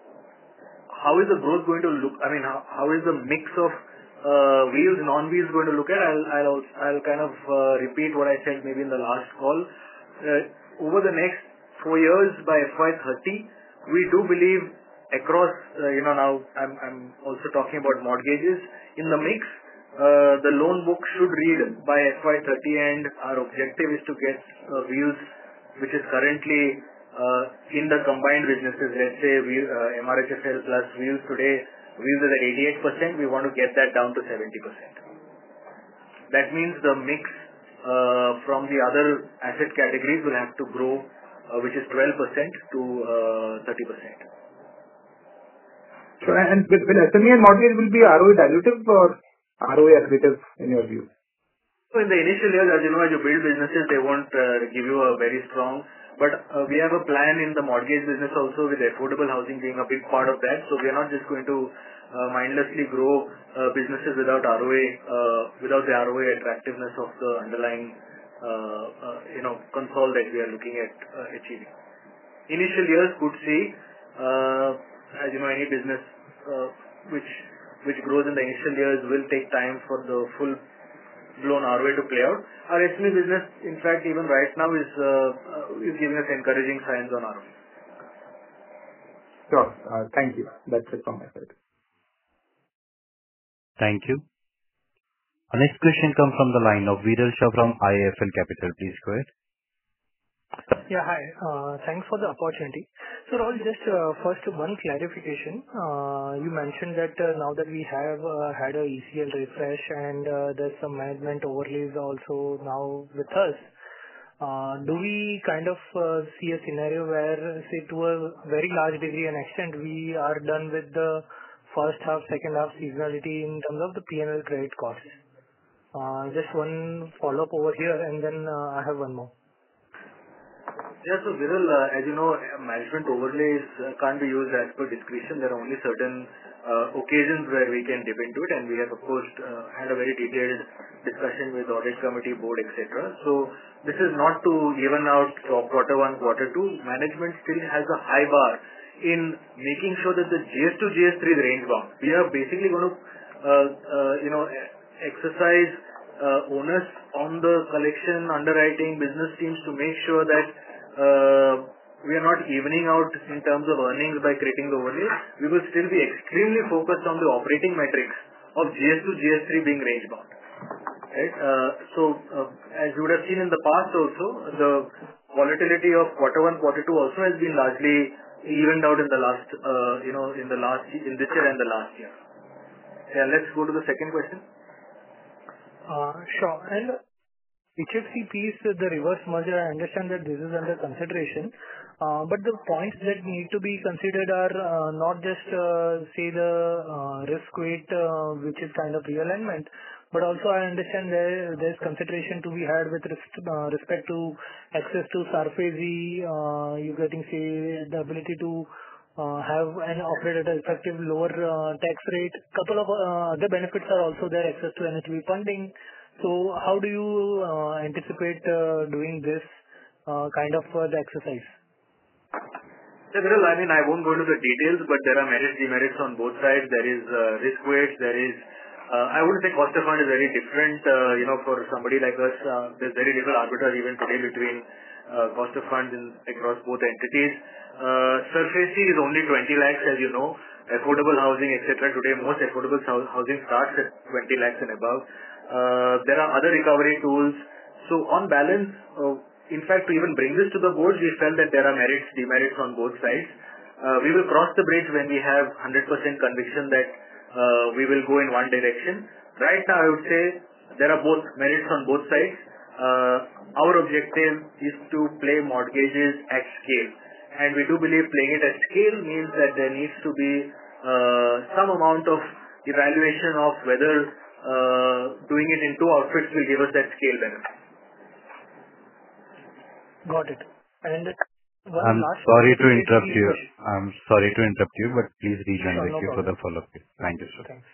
how is the growth going to look? I mean, how, how is the mix of uh, wheels, non-wheels going to look at? I'll I'll, I'll kind of uh, repeat what I said maybe in the last call. Uh, over the next four years by F Y thirty, we do believe across, uh, you know, now I'm, I'm also talking about mortgages in the mix. Uh, the loan book should read by F Y thirty, and our objective is to get uh, wheels, which is currently uh, in the combined businesses. Let's say we, uh, M R H F L plus wheels today, wheels is at eighty-eight percent. We want to get that down to seventy percent. That means the mix Uh, from the other asset categories will have to grow, uh, which is twelve percent to uh, thirty percent. So, and will, will S M E and mortgage will be R O E dilutive or R O E accretive in your view? So in the initial years, as you know, as you build businesses, they won't uh, give you a very strong, but uh, we have a plan in the mortgage business also, with affordable housing being a big part of that. So we are not just going to uh, mindlessly grow uh, businesses without R O A, uh, without the R O A attractiveness of the underlying, uh, uh, you know, console that we are looking at uh, achieving. Initial years could see, uh, as you know, any business uh, which which grows in the initial years will take time for the full blown R O A to play out. Our S M E business, in fact, even right now is uh, uh, is giving us encouraging signs on R O A. Sure. Uh, thank you. That's it from my side. Thank you. Our next question comes from the line of Viral Shah from I I F L Capital. Please go ahead. Yeah, hi. Uh, Thanks for the opportunity. So, Rahul, just uh, first one clarification. Uh, You mentioned that uh, now that we have uh, had a E C L refresh and uh, there's some management overlays also now with us, uh, do we kind of uh, see a scenario where, say, to a very large degree and extent, we are done with the first half, second half seasonality in terms of the P and L credit costs? Uh, Just one follow-up over here, and then uh, I have one more. Yeah, so Viral, uh, as you know, management overlays uh, can't be used as per discretion. There are only certain uh, occasions where we can dip into it, and we have, of course, uh, had a very detailed discussion with audit committee, board, et cetera. So this is not to even out for quarter one, quarter two. Management still has a high bar in making sure that the G S two, G S three is range bound. We are basically going to, uh, uh, you know, exercise uh, onus on the collection, underwriting, business teams to make sure that Uh, we are not evening out in terms of earnings by creating the overlay. We will still be extremely focused on the operating metrics of G S two, G S three being range bound. Right? Uh, so, uh, as you would have seen in the past also, the volatility of quarter one, quarter two also has been largely evened out in the last, uh, you know, in the last, in this year and the last year. Yeah, let's go to the second question. Uh, sure. And H F C piece, the reverse merger, I understand that this is under consideration, But the points that need to be considered are not just, say, the risk weight, which is kind of realignment, but also I understand there there's consideration to be had with respect to access to SARFAESI, you getting, say, the ability to have and operate at an effective lower tax rate. Couple of other benefits are also there, access to N H B funding. So how do you anticipate doing this kind of the exercise? Yeah, Viral, I mean, I won't go into the details, but there are merits, demerits on both sides. There is uh, risk weight, there is, uh, I wouldn't say cost of fund is very different, uh, you know, for somebody like us. Uh, there's very little arbitrage even today between uh, cost of funds in, across both entities. Uh, SARFAESI is only twenty lakhs, as you know. Affordable housing, et cetera. Today, most affordable housing starts at twenty lakhs and above. Uh, there are other recovery tools. So on balance, uh, in fact, to even bring this to the board, we felt that there are merits, demerits on both sides. Uh, we will cross the bridge when we have one hundred percent conviction that uh, we will go in one direction. Right now, I would say there are both merits on both sides. Uh, our objective is to play mortgages at scale. And we do believe playing it at scale means that there needs to be uh, some amount of evaluation of whether uh, doing it in two outfits will give us that scale benefit. Got it. And one I'm last sorry to interrupt you. question. I'm sorry to interrupt you, but please rejoin Sure, the no queue for problem. the follow-up. Thank you, sir. Thanks.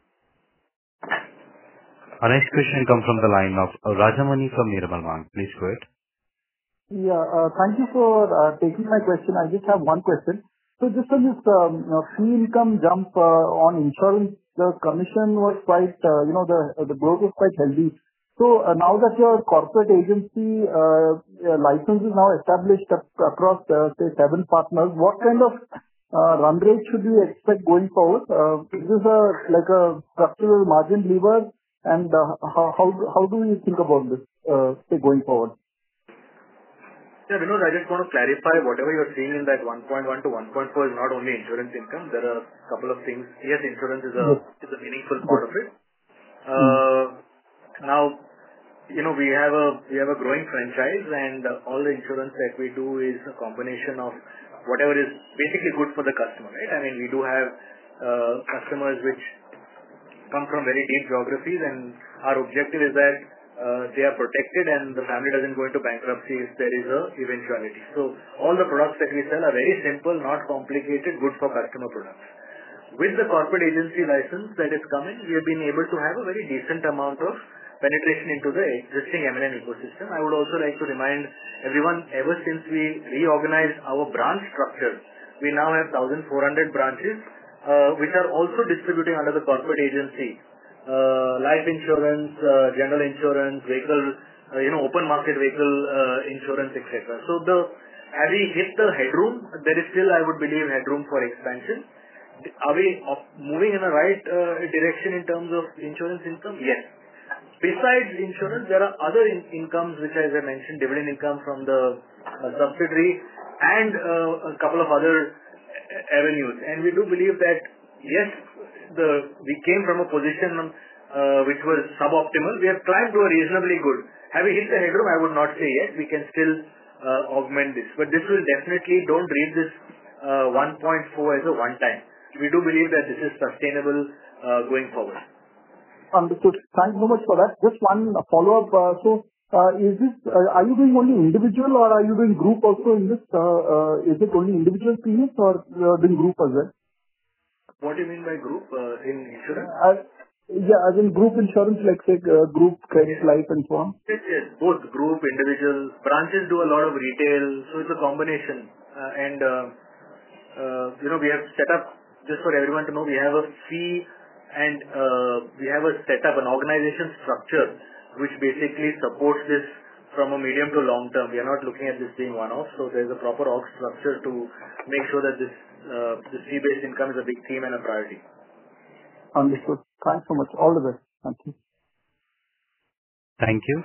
Our next question comes from the line of Rajamani from Nirmal Bang. Please go ahead. Yeah, uh, thank you for uh, taking my question. I just have one question. So just on this um, you know, fee income jump uh, on insurance, the commission was quite, uh, you know, the the growth was quite healthy. So uh, now that your corporate agency uh, uh, license is now established up across, uh, say, seven partners, what kind of uh, run rate should we expect going forward? Uh, Is this a like a structural margin lever, and uh, how how how do you think about this, uh, say, going forward? Yeah, Vinod, I just want to clarify whatever you're seeing in that one point one to one point four is not only insurance income. There are a couple of things. Yes, insurance is a Yes. is a meaningful part of it. Mm. Uh, Now, you know, we have a we have a growing franchise, and uh, all the insurance that we do is a combination of whatever is basically good for the customer, right? I mean, we do have uh, customers which come from very deep geographies, and our objective is that uh, they are protected and the family doesn't go into bankruptcy if there is a eventuality. So all the products that we sell are very simple, not complicated, good for customer products. With the corporate agency license that is coming, we have been able to have a very decent amount of penetration into the existing M L M ecosystem. I would also like to remind everyone, ever since we reorganized our branch structure, we now have one thousand four hundred branches, uh, which are also distributing under the corporate agency. Uh, life insurance, uh, general insurance, vehicle, uh, you know, open market vehicle uh, insurance, et cetera. So the have we hit the headroom? There is still, I would believe, headroom for expansion. Are we op- moving in the right uh, direction in terms of insurance income? Yes. Besides insurance, there are other in- incomes which, as I mentioned, dividend income from the uh, subsidiary and uh, a couple of other a- avenues. And we do believe that, yes, the we came from a position uh, which was suboptimal. We have climbed to a reasonably good. Have we hit the headroom? I would not say yes. We can still uh, augment this. But this will definitely, don't read this uh, one point four as a one-time. We do believe that this is sustainable uh, going forward. Understood. Thanks so much for that. Just one follow-up. uh, So, uh, is this, uh, are you doing only individual or are you doing group also in this? uh, uh, Is it only individual premiums or you are doing group as well? What do you mean by group uh, in insurance? Uh, Yeah, as in group insurance, like, say, uh, group credit life and so on. Yes, yes. Both group, individual. Branches do a lot of retail, so it's a combination. Uh, and, uh, uh, you know, we have set up, just for everyone to know, we have a fee and uh, we have a setup, an organization structure, which basically supports this from a medium to long term. We are not looking at this being one-off, so there's a proper org structure to make sure that this, uh, this fee-based income is a big theme and a priority. Understood. Thanks so much. All the best. Thank you. Thank you.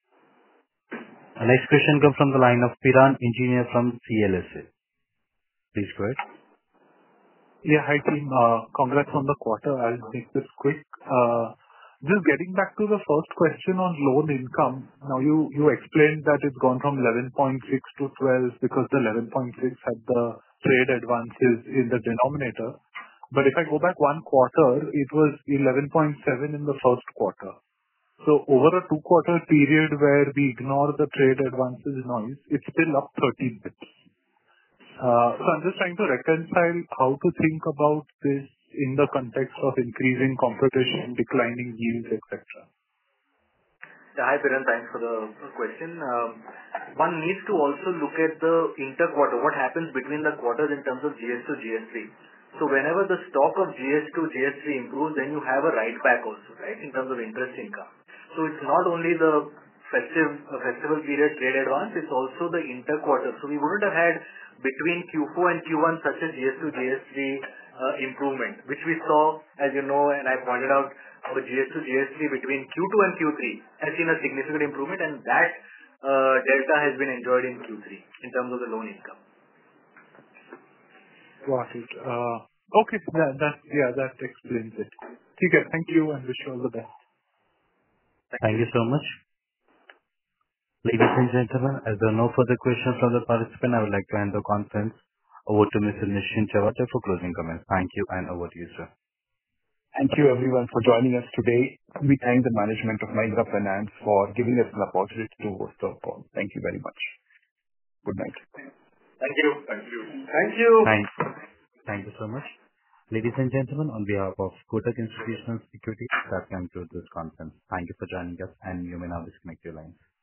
Our next question comes from the line of Piran Engineer from C L S A. Please go ahead. Yeah, hi team. Uh, congrats on the quarter. I'll make this quick. Uh, Just getting back to the first question on loan income. Now, you you explained that it's gone from eleven point six to twelve because the eleven point six had the trade advances in the denominator. But if I go back one quarter, it was eleven point seven in the first quarter. So over a two-quarter period where we ignore the trade advances noise, it's still up thirty basis points. Uh, So I'm just trying to reconcile how to think about this in the context of increasing competition, declining yields, et cetera. Yeah, hi, Piran. Thanks for the question. Um, One needs to also look at the inter-quarter, what happens between the quarters in terms of G S two, G S three. So whenever the stock of G S two, G S three improves, then you have a write back also, right, in terms of interest income. So it's not only the festive uh, festival period trade advance, it's also the inter-quarter. So we wouldn't have had between Q four and Q one such a G S two, G S three uh, improvement, which we saw, as you know, and I pointed out, our G S two, G S three between Q two and Q three has seen a significant improvement, and that uh, delta has been enjoyed in Q three in terms of the loan income. Got it. Uh, Okay. That, that, yeah, that explains it. Okay. Thank you, and wish you all the best. Thank you so much. Ladies and gentlemen, as there are no further questions from the participant, I would like to hand the conference over to Mister Nischint Chawathe for closing comments. Thank you, and over to you, sir. Thank you everyone for joining us today. We thank the management of Mahindra Finance for giving us an opportunity to host the call. Thank you very much. Good night. Thank you. Thank you. Thank you. Thank, thank you so much. Ladies and gentlemen, on behalf of Kotak Institutional Securities, that concludes this conference. Thank you for joining us, and you may now disconnect your lines.